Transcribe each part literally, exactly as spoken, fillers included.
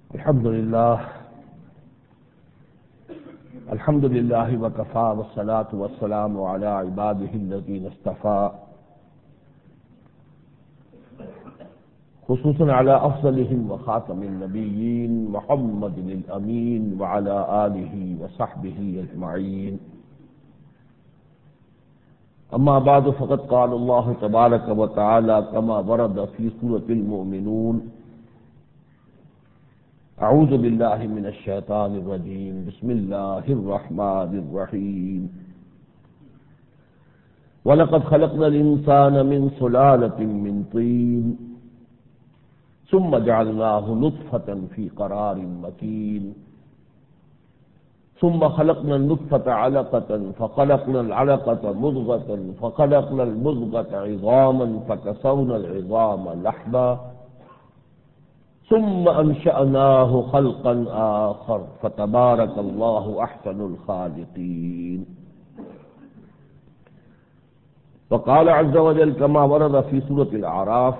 الحمد لله الحمد لله وكفى والصلاة والسلام على عباده الذين اصطفى خصوصا على أفضلهم وخاتم النبيين محمد الأمين وعلى آله وصحبه أجمعين. أما بعد فقد قال الله تبارك وتعالى كما ورد في سورة المؤمنون: اعوذ باللہ من الشیطان الرجیم بسم اللہ الرحمن الرحیم وَلَقَدْ خَلَقْنَا الْإِنسَانَ مِنْ صُلَالَةٍ مِّنْ طِينٍ ثُمَّ جَعَلْنَاهُ نُطْفَةً فِي قَرَارٍ مَّكِينٍ ثُمَّ خَلَقْنَا النُّطْفَةَ عَلَقَةً فَخَلَقْنَا الْعَلَقَةَ مُضْغَةً فَخَلَقْنَا الْمُضْغَةَ عِظَامًا فَكَسَوْنَا الْعِظَامَ لَحْمًا ثم انشأناه خلقا آخر فتبارك الله احسن الخالقين. وقال عز وجل كما ورد في سورة الأعراف: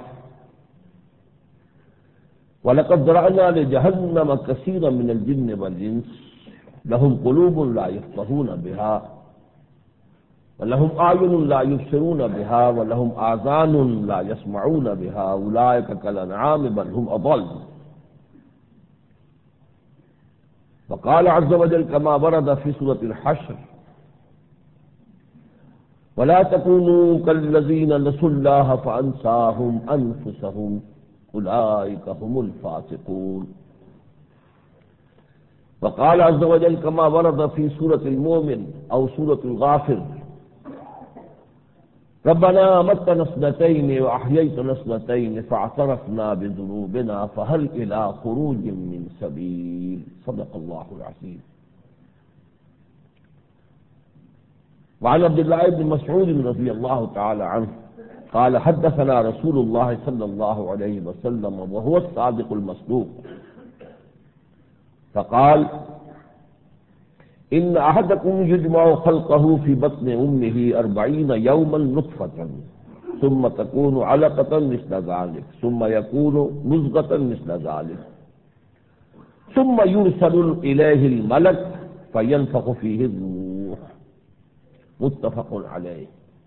ولقد ذرأنا لجهنم كثيرا من الجن والإنس لهم قلوب لا يفقهون بها ولهم أعين لا يبصرون بها ولهم آذان لا يسمعون بها أولئك كالأنعام بل هم أضل. وقال عز وجل كما ورد في سورة الحشر: ولا تكونوا كالذين نسوا الله فأنساهم أنفسهم أولئك هم الفاسقون. وقال عز وجل كما ورد في سورة المؤمن أو سورة الغافر: ربنا أمتنا اثنتين وأحييتنا اثنتين فاعترفنا بذنوبنا فهل إلى خروج من سبيل. صدق الله العظيم. وعن عبد الله بن مسعود رضي الله تعالى عنه قال: حدثنا رسول الله صلى الله عليه وسلم وهو الصادق المصدوق فقال: إن أحدكم يجمع خلقه في بطن أمه أربعين يوما نطفة ثم تكون علقة مثل ذلك ثم يكون مضغة مثل ذلك ثم يرسل إليه الملك فينفخ فيه الروح. متفق عليه.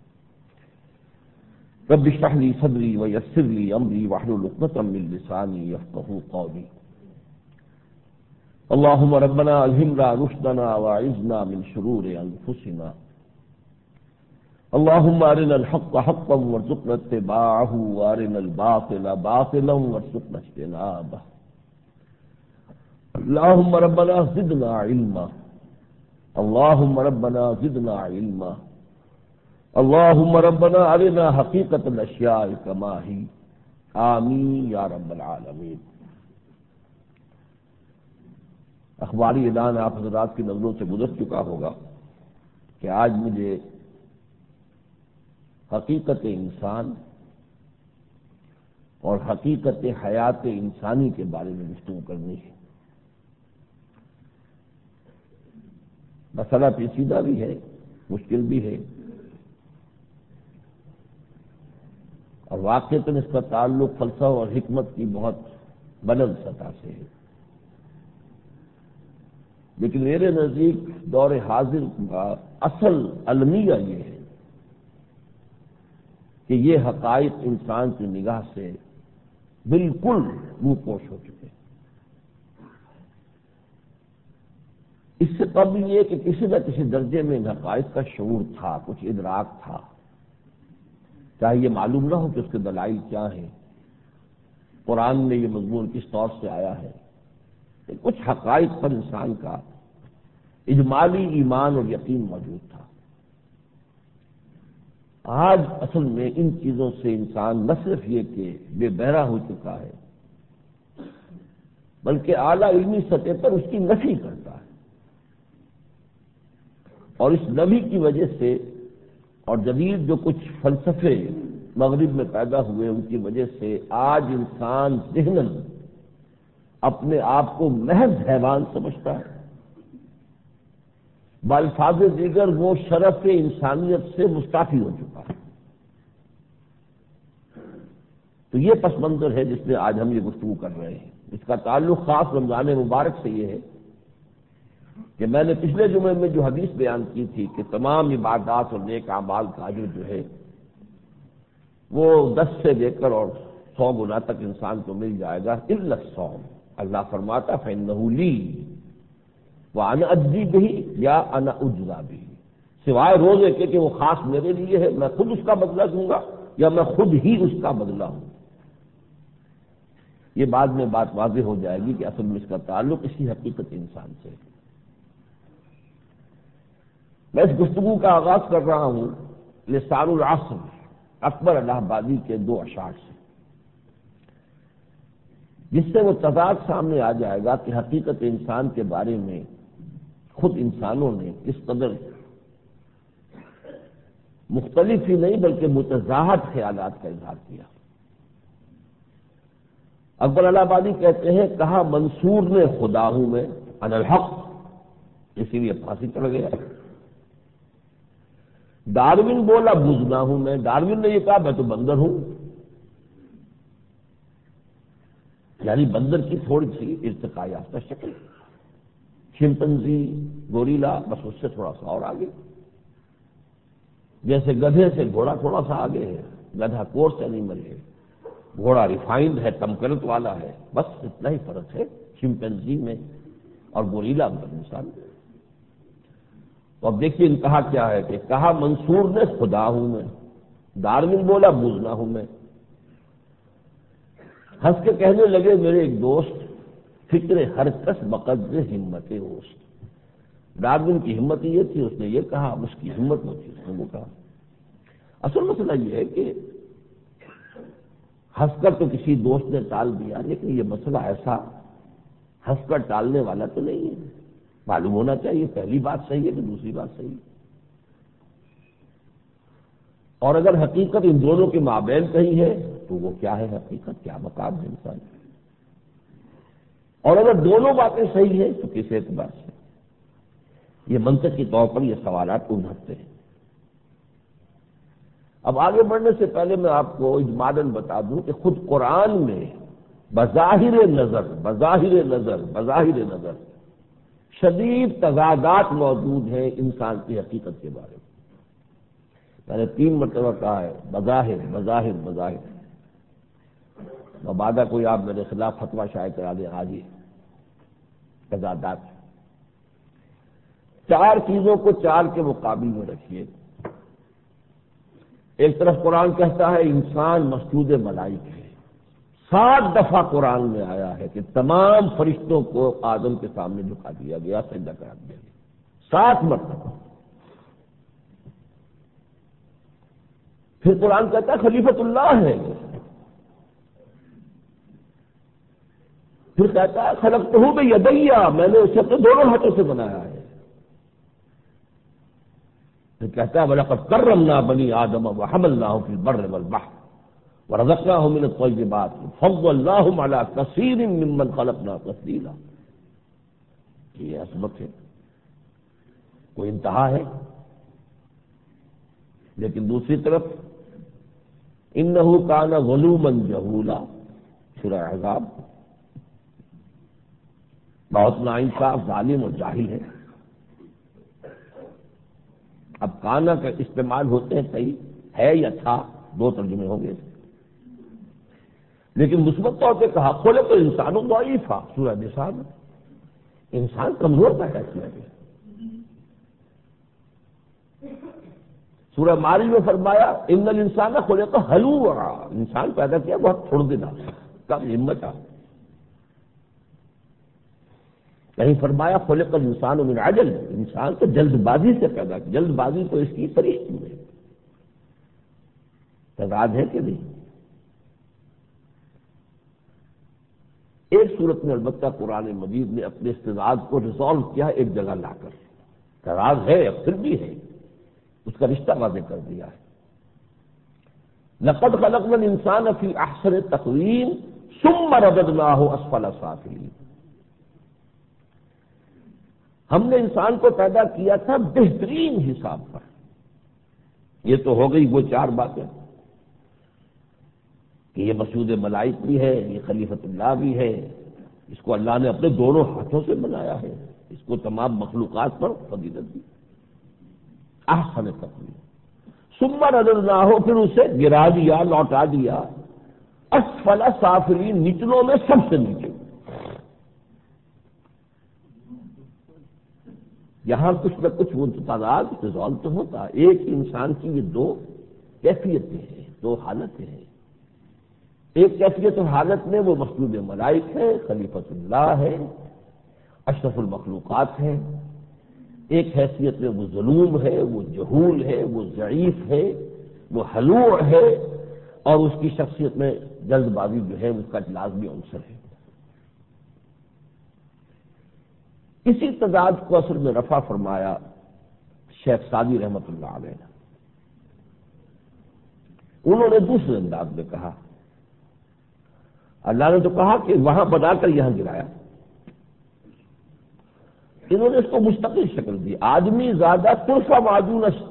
رب اشرح لي صدري ويسر لي أمري واحلل عقدة من لساني يفقهوا قولي. اللهم ربنا الهمنا رشدنا واعذنا من شرور انفسنا. اللهم ارنا الحق حقا وارزقنا اتباعه وارنا الباطل باطلا وارزقنا اجتنابه. اللهم ربنا زدنا علما. اللهم ربنا زدنا علما. اللهم ربنا ارنا حقيقة الاشياء كما هي. آمین یا رب العالمین. اخباری اعلان آپ حضرات کی نظروں سے گزر چکا ہوگا کہ آج مجھے حقیقت انسان اور حقیقت حیات انسانی کے بارے میں گفتگو کرنی ہے. مسئلہ پیچیدہ بھی ہے، مشکل بھی ہے، اور واقعتاً اس کا تعلق فلسفہ اور حکمت کی بہت بلند سطح سے ہے. لیکن میرے نزدیک دور حاضر کا اصل المیہ یہ ہے کہ یہ حقائق انسان کی نگاہ سے بالکل منہ پوش ہو چکے ہیں. اس سے قبل یہ کہ کسی نہ کسی درجے میں ان حقائق کا شعور تھا، کچھ ادراک تھا، چاہے یہ معلوم نہ ہو کہ اس کے دلائل کیا ہیں، قرآن میں یہ مضمون کس طور سے آیا ہے، کچھ حقائق پر انسان کا اجمالی ایمان اور یقین موجود تھا. آج اصل میں ان چیزوں سے انسان نہ صرف یہ کہ بے بہرا ہو چکا ہے بلکہ اعلیٰ علمی سطح پر اس کی نفی کرتا ہے، اور اس نفی کی وجہ سے اور جدید جو کچھ فلسفے مغرب میں پیدا ہوئے ان کی وجہ سے آج انسان ذہناً اپنے آپ کو محض حیوان سمجھتا ہے، بالفاظ دیگر وہ شرف انسانیت سے مستعفی ہو چکا ہے. تو یہ پس منظر ہے جس میں آج ہم یہ گفتگو کر رہے ہیں. اس کا تعلق خاص رمضان مبارک سے یہ ہے کہ میں نے پچھلے جمعے میں جو حدیث بیان کی تھی کہ تمام عبادات اور نیک اعمال کا اجر جو ہے وہ دس سے لے کر اور سو گنا تک انسان کو مل جائے گا الا الصوم. اللہ فرماتا فإنہ لی وأنا أجزی بہ یا أنا أجزی بہ، سوائے روزے کے کہ وہ خاص میرے لیے ہے، میں خود اس کا بدلہ دوں گا یا میں خود ہی اس کا بدلہ ہوں. یہ بعد میں بات واضح ہو جائے گی کہ اصل میں اس کا تعلق اسی حقیقت انسان سے. میں اس گفتگو کا آغاز کر رہا ہوں لسان العصر اکبر الہ آبادی کے دو اشعار سے، جس سے وہ تضاد سامنے آ جائے گا کہ حقیقت انسان کے بارے میں خود انسانوں نے کس قدر مختلف ہی نہیں بلکہ متضاد خیالات کا اظہار کیا. اکبر الہ آبادی کہتے ہیں کہا منصور نے خدا ہوں میں انا الحق، اسی لیے پھانسی چڑھ گیا. ڈارون بولا بزنا ہوں میں، ڈارون نے یہ کہا میں تو بندر ہوں، یعنی بندر کی تھوڑی سی ارتقاء یافتہ شکل. چمپنزی گوریلا بس اس سے تھوڑا سا اور آگے، جیسے گدھے سے گھوڑا تھوڑا سا آگے ہے، گدھا کورس اینیمل ہے، گھوڑا ریفائنڈ ہے، تمکنت والا ہے، بس اتنا ہی فرق ہے چمپنزی میں اور گوریلا میں انسان. تو اب دیکھیے انتہا کیا ہے کہ کہا منصور نے خدا ہوں میں، ڈارون بولا بزنا ہوں میں. ہنس کے کہنے لگے میرے ایک دوست فکر ہر کس بقدر ہمت اوست. ڈارون کی ہمت یہ تھی، اس نے یہ کہا، اس کی ہمت وہ تھی، اس نے وہ کہا. اصل مسئلہ یہ ہے کہ ہنس کر تو کسی دوست نے ٹال دیا، لیکن یہ مسئلہ ایسا ہنس کر ٹالنے والا تو نہیں ہے. معلوم ہونا چاہیے پہلی بات صحیح ہے کہ دوسری بات صحیح ہے، اور اگر حقیقت ان دونوں کے مابین کہیں ہے تو وہ کیا ہے حقیقت، کیا مقام ہے انسان. اور اگر دونوں باتیں صحیح ہیں تو کس اعتبار سے. یہ منطقی طور پر یہ سوالات ابھرتے ہیں. اب آگے بڑھنے سے پہلے میں آپ کو اجمالاً بتا دوں کہ خود قرآن میں بظاہر نظر بظاہر نظر بظاہر نظر شدید تضادات موجود ہیں انسان کی حقیقت کے بارے میں. میں نے تین مرتبہ کہا ہے بظاہر بظاہر بظاہر. مبادہ کوئی آپ میرے خلاف فتویٰ شائع کرا دیں آج ہی. تضادات چار چیزوں کو چار کے مقابل میں رکھیے. ایک طرف قرآن کہتا ہے انسان مسجود ملائک ہے. سات دفعہ قرآن میں آیا ہے کہ تمام فرشتوں کو آدم کے سامنے جھکا دیا گیا، سجدہ کرا دیا گیا، سات مرتبہ. پھر قرآن کہتا ہے خلیفۃ اللہ ہے. پھر کہتا ہے خلقتہ بیدیا، میں نے اسے اپنے دونوں ہاتھوں سے بنایا ہے. پھر کہتا ہے وَلَقَدْ كَرَّمْنَا بَنِي آدَمَ وَحَمَلْنَاهُمْ فِي الْبَرِّ وَالْبَحْرِ وَرَزَقْنَاهُم مِّنَ الطَّيِّبَاتِ وَفَضَّلْنَاهُمْ عَلَىٰ كَثِيرٍ مِّمَّنْ خَلَقْنَا تَفْضِيلًا. یہ عظمت ہے، کوئی انتہا ہے. لیکن دوسری طرف إِنَّهُ كَانَ ظَلُومًا جَهُولًا، سورہ احزاب. بہت ناانصاف، ظالم اور جاہل ہے. اب کانا کا استعمال ہوتے ہیں صحیح ہے یا تھا، دو ترجمے ہوں گے، لیکن مثبت طور پہ کہا خلق تو انسان ضعیفا، سورہ نساء میں انسان کمزور پیدا کیا گیا. سورہ مارج میں فرمایا ان الانسان خلق ہلوعا، انسان پیدا کیا بہت تھوڑ دینا، کم ہمت آ. کہیں فرمایا خلق الانسان من عجل، انسان کو جلد بازی سے پیدا کیا. جلد بازی تو اس کی فرشتوں میں تضاد ہے کہ نہیں. ایک صورت میں البتہ قرآن مجید نے اپنے استعداد کو ریزالو کیا ایک جگہ لا کر. تضاد ہے پھر بھی ہے، اس کا رشتہ واضح کر دیا ہے. لقد خلقنا الانسان فی احسن تقویم ثم رددناہ اسفل سافلین. ہم نے انسان کو پیدا کیا تھا بہترین حساب پر. یہ تو ہو گئی وہ چار باتیں کہ یہ مسجود ملائک بھی ہے، یہ خلیفۃ اللہ بھی ہے، اس کو اللہ نے اپنے دونوں ہاتھوں سے بنایا ہے، اس کو تمام مخلوقات پر فضیلت دی، احسن تقویم۔ ثم رددناہ، پھر اسے گرا دیا، لوٹا دیا، اسفل سافلین، نچلوں میں سب سے نیچے۔ یہاں کچھ نہ کچھ وہ تضاد ریزالو تو ہوتا، ایک انسان کی یہ دو کیفیتیں ہیں، دو حالتیں ہیں۔ ایک کیفیت اور حالت میں وہ مخلوق ملائک ہے، خلیفۃ اللہ ہے، اشرف المخلوقات ہے۔ ایک حیثیت میں وہ ظلوم ہے، وہ جہول ہے، وہ ضعیف ہے، وہ ہلوع ہے، اور اس کی شخصیت میں جلد بازی جو ہے اس کا لازمی عنصر ہے۔ اسی تضاد کو اصل میں رفع فرمایا شیخ سعدی رحمۃ اللہ علیہ نے۔ انہوں نے دوسرے انداز میں کہا، اللہ نے تو کہا کہ وہاں بنا کر یہاں گرایا، انہوں نے اس کو مستقل شکل دی، آدمی زیادہ طرفہ معجون است۔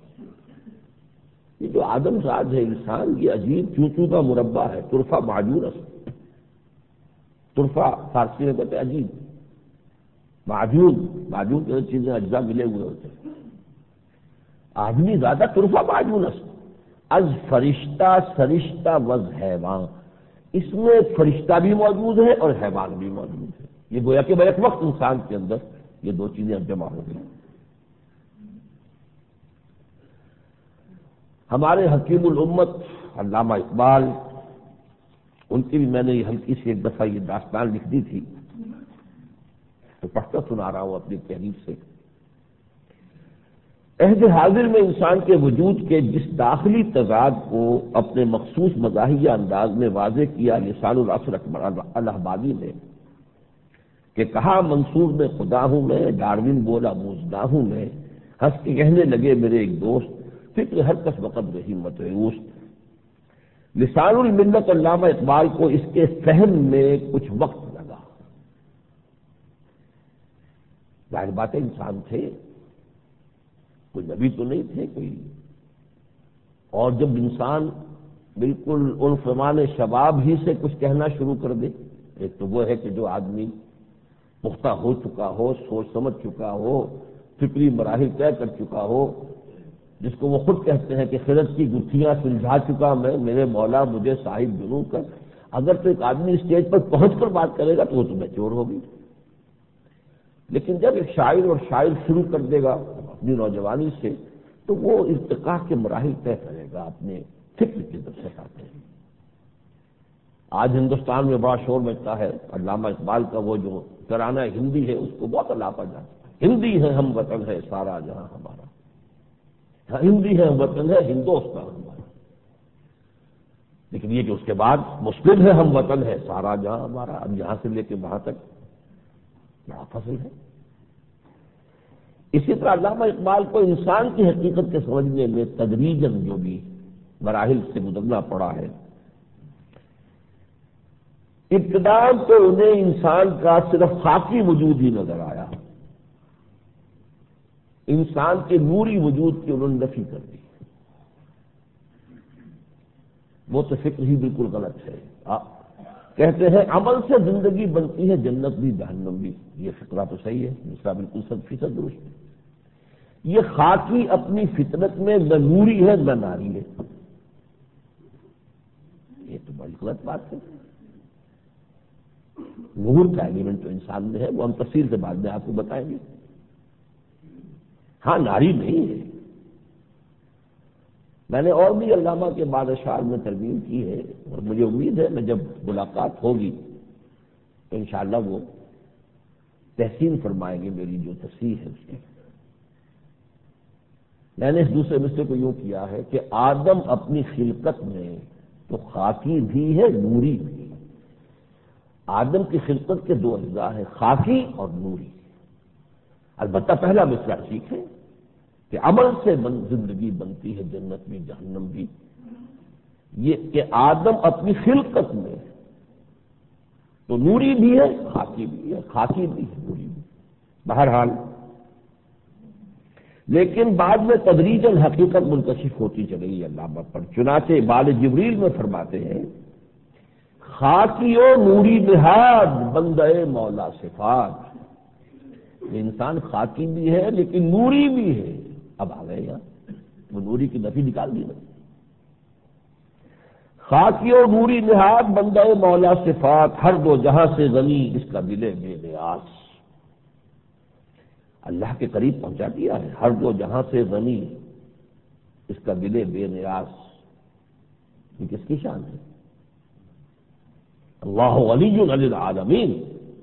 یہ جو آدم زاد ہے انسان، یہ عجیب چونچو کا مربع ہے، طرفہ معجون است۔ طرفہ فارسی میں کہتے ہیں عجیب، معجون، معجون کی چیزیں اجزاء ملے ہوئے ہوتے ہیں۔ آدمی زیادہ طرفہ معجون است، از فرشتہ سرشتہ وز حیوان، اس میں فرشتہ بھی موجود ہے اور حیوان بھی موجود ہے۔ یہ گویا کہ بیک وقت انسان کے اندر یہ دو چیزیں اب جمع ہو گئی۔ ہمارے حکیم الامت علامہ اقبال، ان کی بھی میں نے یہ ہلکی سی ایک دفعہ یہ داستان لکھ دی تھی، تو پڑھتا سنا رہا ہوں اپنی تحریر سے۔ عہد حاضر میں انسان کے وجود کے جس داخلی تضاد کو اپنے مخصوص مزاحیہ انداز میں واضح کیا لسان العصر اکبر الہبادی نے کہ کہا منصور میں خدا ہوں میں، ڈاروین بولا موزنا ہوں میں، ہنس کے کہنے لگے میرے ایک دوست، فکر ہر کس وقت رہی مت اوست۔ لسان الملت علامہ اقبال کو اس کے فہم میں کچھ وقت لگا۔ ظاہر بات ہے انسان تھے، کوئی نبی تو نہیں تھے کوئی، اور جب انسان بالکل عنفمان شباب ہی سے کچھ کہنا شروع کر دے، ایک تو وہ ہے کہ جو آدمی پختہ ہو چکا ہو، سوچ سمجھ چکا ہو، فکری مراحل طے کر چکا ہو، جس کو وہ خود کہتے ہیں کہ خرد کی گتھیاں سلجھا چکا میں، میرے مولا مجھے صاحب جنوں کر۔ اگر تو ایک آدمی اسٹیج پر پہنچ کر بات کرے گا تو وہ تو میچور ہوگی، لیکن جب ایک شاعر اور شاعر شروع کر دے گا اپنی نوجوانی سے، تو وہ ارتقاء کے مراحل طے کرے گا اپنے فکر کی طرف سے آتے ہیں۔ آج ہندوستان میں بڑا شور مچتا ہے، علامہ اقبال کا وہ جو ترانہ ہندی ہے اس کو بہت الاپا جاتا ہے، ہندی ہے ہم وطن ہے سارا جہاں ہمارا، ہندی ہے ہم وطن ہے ہندوستان ہمارا، لیکن یہ کہ اس کے بعد مسلم ہے ہم وطن ہے سارا جہاں ہمارا، اب یہاں سے لے کے وہاں تک بڑا فصل ہے۔ اسی طرح علامہ اقبال کو انسان کی حقیقت کے سمجھنے میں تدریجاً جو بھی مراحل سے گزرنا پڑا ہے، ابتدا تو انہیں انسان کا صرف خاکی وجود ہی نظر آیا، انسان کے نوری وجود کی انہوں نے نفی کر دی۔ وہ تو فکر ہی بالکل غلط ہے۔ کہتے ہیں عمل سے زندگی بنتی ہے جنت بھی جہنم بھی، یہ فکرہ تو صحیح ہے، دوسرا بالکل صد فیصد درست ہے۔ یہ خاکی اپنی فطرت میں نہ نوری ہے نہ ناری ہے، یہ تو بڑی غلط بات ہے۔ نور کا ایلیمنٹ تو انسان میں ہے، وہ ہم تفصیل سے بعد میں آپ کو بتائیں گے۔ ہاں ناری نہیں ہے۔ میں نے اور بھی علامہ کے بعد اشعار میں ترمیم کی ہے، اور مجھے امید ہے میں جب ملاقات ہوگی تو انشاءاللہ وہ تحسین فرمائیں گے میری جو تصحیح ہے اس کی۔ میں نے اس دوسرے مصرے کو یوں کیا ہے کہ آدم اپنی خلقت میں تو خاکی بھی ہے نوری بھی۔ آدم کی خلقت کے دو اجزاء ہیں، خاکی اور نوری۔ البتہ پہلا مصرع ٹھیک ہے کہ عمل سے بن زندگی بنتی ہے جنت بھی جہنم بھی، یہ کہ آدم اپنی خلقت میں تو نوری بھی ہے خاکی بھی ہے، خاکی بھی ہے نوری بھی۔ بہرحال لیکن بعد میں تدریجاً حقیقت منکشف ہوتی چلی گئی علامہ پر، چنانچہ بال جبریل میں فرماتے ہیں خاکی و نوری نہاد بندے مولا صفات. یہ انسان خاکی بھی ہے لیکن نوری بھی ہے. اب آ گئے یہاں وہ نوری کی نفی نکال دی نا. خاکی و نوری نہاد بندے مولا صفات، ہر دو جہاں سے غنی اس کا دل بے نیاز. اللہ کے قریب پہنچا دیا ہے. ہر دو جہاں سے غنی اس کا دل بے نیاز. یہ کس کی شان ہے؟ اللہ ولی علی العالمین،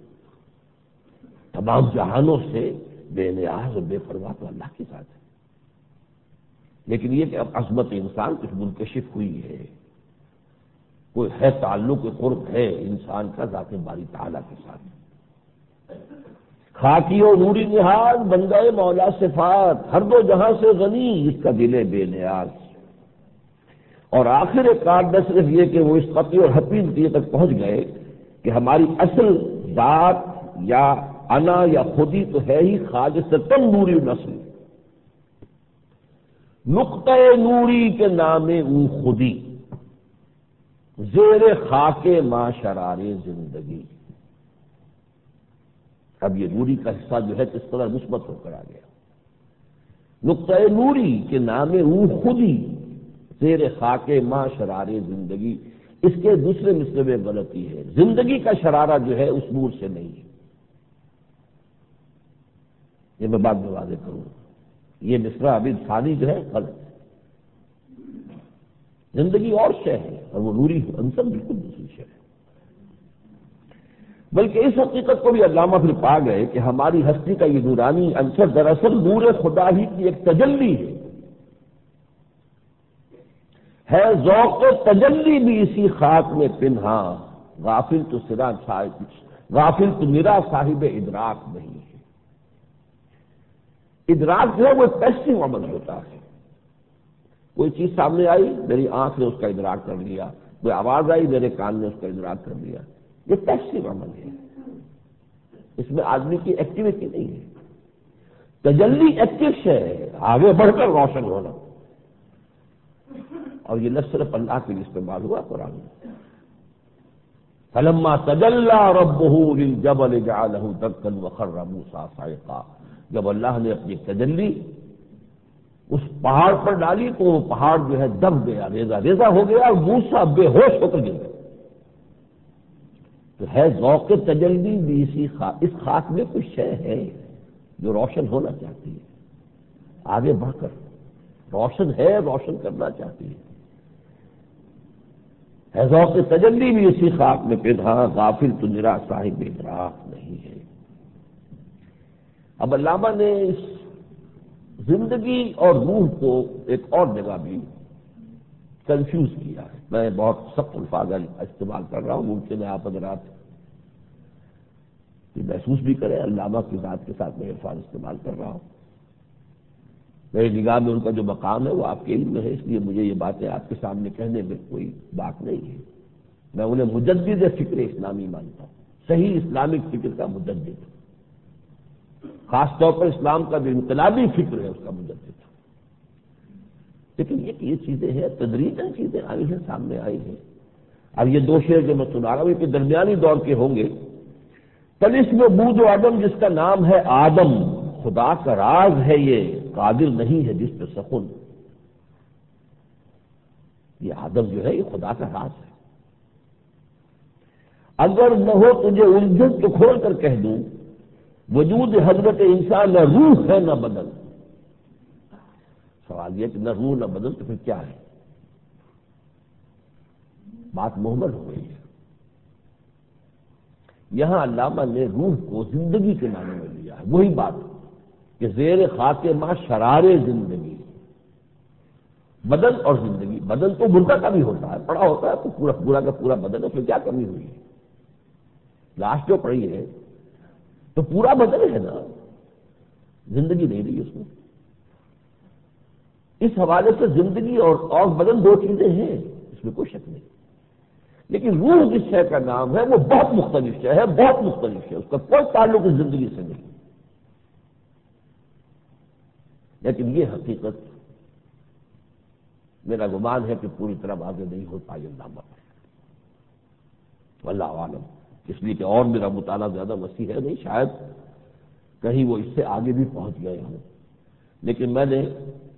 تمام جہانوں سے بے نیاز اور بے پرواہ تو اللہ کے ساتھ ہے. لیکن یہ کہ اب عظمت انسان کچھ منکشف ہوئی ہے، کوئی ہے تعلق قرب ہے انسان کا ذات باری تعالیٰ کے ساتھ. خاکی و نوری نہاد بندہ مولا صفات، ہر دو جہاں سے غنی اس کا دل بے نیاز. اور آخر کار نہ صرف یہ کہ وہ اس قطعی اور حقیقی نتیجے تک پہنچ گئے کہ ہماری اصل ذات یا انا یا خودی تو ہے ہی خالصتاً نوری نسل. نقطہ نوری کے نام او خودی، زیر خاک ما شرار زندگی. اب یہ نوری کا حصہ جو ہے کس طرح مثبت ہو کر آ گیا. نقطہ نوری کے نام او خودی، زیر خاک ما شرار زندگی. اس کے دوسرے مصرع میں غلطی ہے. زندگی کا شرارہ جو ہے اس نور سے نہیں ہے. یہ میں بات میں واضح کروں، یہ مصرع ابھی ثانی جو ہے غلط ہے. زندگی اور شے ہے اور وہ نوری عنصر بالکل دوسری شے ہے. بلکہ اس حقیقت کو بھی علامہ پھر پا گئے کہ ہماری ہستی کا یہ نورانی عنصر دراصل نور خدا ہی کی ایک تجلی ہے. ہے ذوق تجلی بھی اسی خاک میں پنہاں، غافل تو سرا صاحب غافل تو میرا صاحب ادراک نہیں ہے. ادراک جو ہے وہ پیسو عمل ہوتا ہے. کوئی چیز سامنے آئی میری آنکھ نے اس کا ادراک کر لیا، کوئی آواز آئی میرے کان نے اس کا ادراک کر لیا. یہ پیسو عمل ہے، اس میں آدمی کی ایکٹیویٹی نہیں ہے. تجلی ایکٹیو ہے، آگے بڑھ کر روشن ہونا. اور یہ نہ صرف اللہ کے لیے استعمال ہوا قرآن میں. فلما تجلی ربہ للجبل جعلہ دکا وخر موسیٰ صعقا. جب اللہ نے اپنی تجلی اس پہاڑ پر ڈالی تو وہ پہاڑ جو ہے دب گیا، ریزہ ریزہ ہو گیا اور موسیٰ بے ہوش ہو کر گر گیا. تو ہے ذوق تجلی بھی اسی خاک. اس خاک میں کچھ شے ہے جو روشن ہونا چاہتی ہے، آگے بڑھ کر روشن ہے، روشن کرنا چاہتی ہے. ہے ذوق تجلی بھی اسی خاک میں پنہاں، غافل تو میرا صاحب ادراک نہیں ہے. اب علامہ نے اس زندگی اور روح کو ایک اور جگہ بھی کنفیوز کیا ہے. میں بہت سخت الفاظ استعمال کر رہا ہوں، ممکن ہے آپ حضرات محسوس بھی کریں علامہ کی ذات کے ساتھ میں الفاظ استعمال کر رہا ہوں. میری نگاہ میں ان کا جو مقام ہے وہ آپ کے علم میں ہے، اس لیے مجھے یہ باتیں آپ کے سامنے کہنے میں کوئی بات نہیں ہے. میں انہیں مجدد فکر اسلامی مانتا ہوں، صحیح اسلامک فکر کا مجدد، خاص طور پر اسلام کا جو انقلابی فکر ہے اس کا مجدد. لیکن یہ کہ یہ چیزیں ہیں تدریجاً چیزیں آئی ہیں، سامنے آئی ہیں. اب یہ دو شعر جو میں سنا رہا ہوں کہ درمیانی دور کے ہوں گے. تلس میں بود و عدم جس کا نام ہے آدم، خدا کا راز ہے یہ قادر نہیں ہے جس پہ سخن. یہ آدم جو ہے یہ خدا کا راز ہے. اگر نہ ہو تجھے الجھن تو کھول کر کہہ دوں، وجود حضرت انسان نہ روح ہے نہ بدن. سوال یہ کہ نہ روح نہ بدن تو پھر کیا ہے؟ بات محمل ہو گئی ہے. یہاں علامہ نے روح کو زندگی کے معنی میں لیا ہے. وہی بات کہ زیر خاک ما شرار زندگی. بدن اور زندگی، بدن تو مردہ کا بھی ہوتا ہے، پڑا ہوتا ہے تو پورا پورا کا پورا بدن ہے. پھر کیا کمی ہوئی ہے؟ لاش جو پڑی ہے تو پورا بدن ہے نا، زندگی نہیں رہی اس میں. اس حوالے سے زندگی اور اور بدن دو چیزیں ہیں، اس میں کوئی شک نہیں. لیکن روح جس شے کا نام ہے وہ بہت مختلف شے ہے، بہت مختلف ہے، اس کا کوئی تعلق اس زندگی سے نہیں. لیکن یہ حقیقت میرا گمان ہے کہ پوری طرح واضح نہیں ہو پائی علامہ پر. واللہ عالم، اس لیے کہ اور میرا مطالعہ زیادہ وسیع ہے نہیں، شاید کہیں وہ اس سے آگے بھی پہنچ گئے ہوں، لیکن میں نے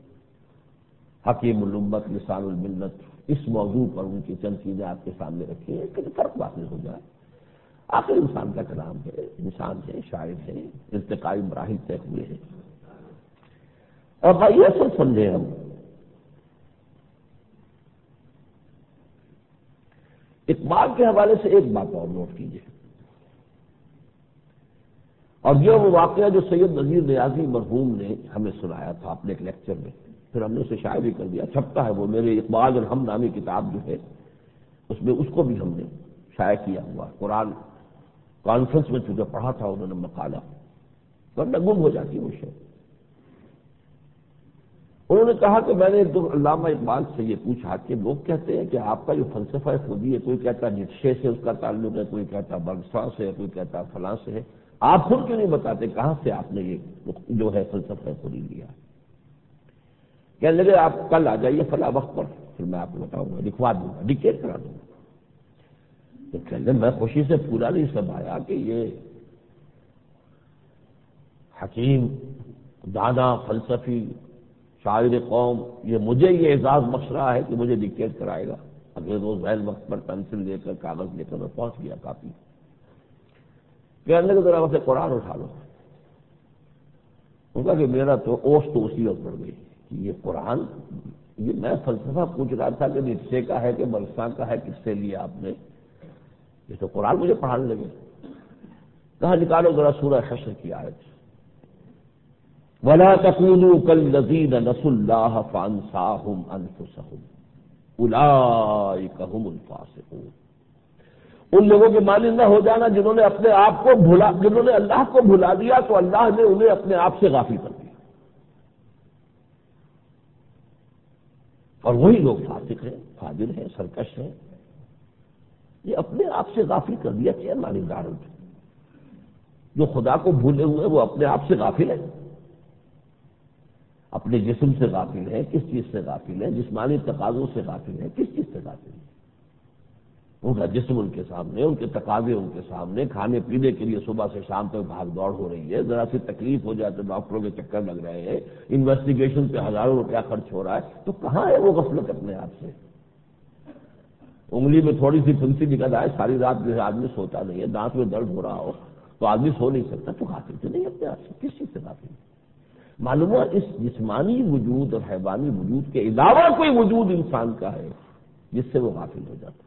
حکیم الامت لسان الملت اس موضوع پر ان کی چند چیزیں آپ کے سامنے رکھی ہیں کہ فرق واضح ہو جائے۔ آخر انسان کا کلام ہے، انسان ہے، شاعر ہے، ارتقائی مراحل طے ہوئے ہیں۔ اور بھائی ایسے سمجھے ہم اقبال کے حوالے سے ایک بات اور نوٹ کیجیے، اور یہ وہ واقعہ جو سید نذیر نیازی مرحوم نے ہمیں سنایا تھا اپنے ایک لیکچر میں، پھر ہم نے اسے شائع بھی کر دیا، چھپتا ہے وہ میرے اقبال الحمد نامی کتاب جو ہے اس میں، اس کو بھی ہم نے شائع کیا ہوا۔ قرآن کانفرنس میں چونکہ پڑھا تھا انہوں نے مقالہ، ورنہ گم ہو جاتی وہ شے۔ انہوں نے کہا کہ میں نے علامہ اقبال سے یہ پوچھا کہ لوگ کہتے ہیں کہ آپ کا جو فلسفہ خودی ہے، کوئی کہتا ہے نیٹشے سے اس کا تعلق ہے، کوئی کہتا ہے برگسا سے ہے، کوئی کہتا ہے فلاں سے ہے، آپ خود کیوں نہیں بتاتے کہاں سے آپ نے یہ جو ہے فلسفہ خودی لیا؟ کہنے لگے آپ کل آ جائیے فلاں وقت پر، پھر میں آپ کو بتاؤں گا، لکھوا دوں گا، ڈکٹیٹ کرا دوں گا۔ تو کہنے میں خوشی سے پورا نہیں سمجھایا کہ یہ حکیم دانا فلسفی شاعر قوم یہ مجھے یہ اعزاز بخش رہا ہے کہ مجھے ڈکٹیٹ کرائے گا۔ اگلے روز بیل وقت پر پینسل لے کر کاغذ لے کر میں پہنچ گیا کاپی، کہنے لگے ذرا ویسے قرآن اٹھا لو۔ ان کا کہ میرا تو اوش تو اسی وقت پڑ گئی کہ یہ قرآن، یہ میں فلسفہ پوچھ رہا تھا کہ نیٹشے کا ہے کہ برگسا کا ہے، کس سے لیا آپ نے، یہ تو قرآن مجھے پڑھانے لگے۔ کہاں نکالو ذرا سورہ حشر کی آیت، وَلَا تَكُونُوا كَالَّذِينَ نَسُوا اللَّهَ فَأَنسَاهُمْ أَنفُسَهُمْ أُولَٰئِكَ هُمُ الْفَاسِقُونَ۔ ان لوگوں کے مانند نہ ہو جانا جنہوں نے اپنے آپ کو بھلا، جنہوں نے اللہ کو بھلا دیا تو اللہ نے انہیں اپنے آپ سے غافل کر دیا، اور وہی لوگ فاسق ہیں، فاجر ہیں، سرکش ہیں۔ یہ اپنے آپ سے غافل کر دیا کیا مانی داروں نے، جو خدا کو بھولے ہوئے وہ اپنے آپ سے غافل ہے، اپنے جسم سے غافل ہے، کس چیز سے غافل ہے، جسمانی تقاضوں سے غافل ہے، کس چیز سے غافل ہے؟ ان کا جسم ان کے سامنے، ان کے تقاضے ان کے سامنے، کھانے پینے کے لیے صبح سے شام تک بھاگ دوڑ ہو رہی ہے، ذرا سی تکلیف ہو جائے تو ڈاکٹروں کے چکر لگ رہے ہیں، انویسٹیگیشن پہ ہزاروں روپیہ خرچ ہو رہا ہے، تو کہاں ہے وہ غفلت اپنے آپ سے؟ انگلی میں تھوڑی سی پھنسی نکل آئے، ساری رات جو ہے آدمی سوتا نہیں ہے، دانت میں درد ہو رہا ہو تو آدمی سو نہیں سکتا، تو غافل تو نہیں اپنے آپ سے، کس چیز سے غافل؟ معلوم ہے اس جسمانی وجود اور حیوانی وجود کے علاوہ کوئی وجود انسان کا ہے جس سے وہ غافل ہو جاتا ہے۔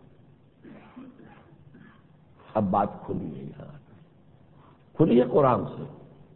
اب بات کھلی ہے، یہاں کھلی ہے قرآن سے،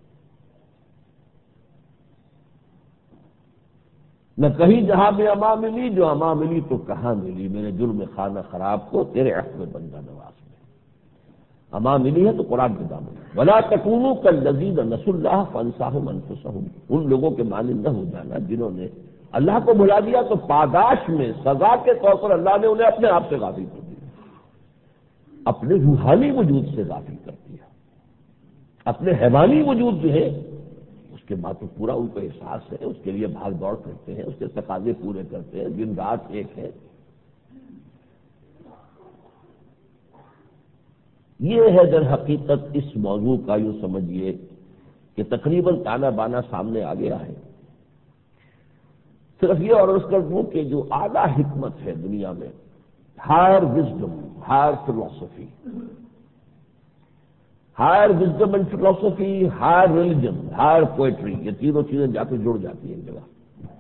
نہ کہیں جہاں میں اما ملی، جو اما ملی تو کہاں ملی، میرے جرم خانہ خراب کو تیرے عفو بندہ نواز میں۔ اما ملی ہے تو قرآن کے دامن، ولا تکونوا کالذین نسوا اللہ فانساہم انفسہم، ان لوگوں کے مانند نہ ہو جانا جنہوں نے اللہ کو بھلا دیا تو پاداش میں، سزا کے طور پر اللہ نے انہیں اپنے آپ سے غافل کر دیا، اپنے روحانی وجود سے غافل کر دیا، اپنے حیوانی وجود جو ہے اس کے بعد تو پورا ان کو احساس ہے، اس کے لیے بھاگ دوڑ کرتے ہیں، اس کے تقاضے پورے کرتے ہیں، دن رات ایک ہے۔ یہ ہے در حقیقت اس موضوع کا، یوں سمجھیے کہ تقریباً تانا بانا سامنے آ گیا ہے۔ صرف یہ عرض کر دوں کہ جو اعلیٰ حکمت ہے دنیا میں، higher wisdom, higher philosophy, higher wisdom and philosophy, higher religion, higher poetry, یہ تینوں چیزیں جا کے جڑ جاتی ہیں ایک جگہ۔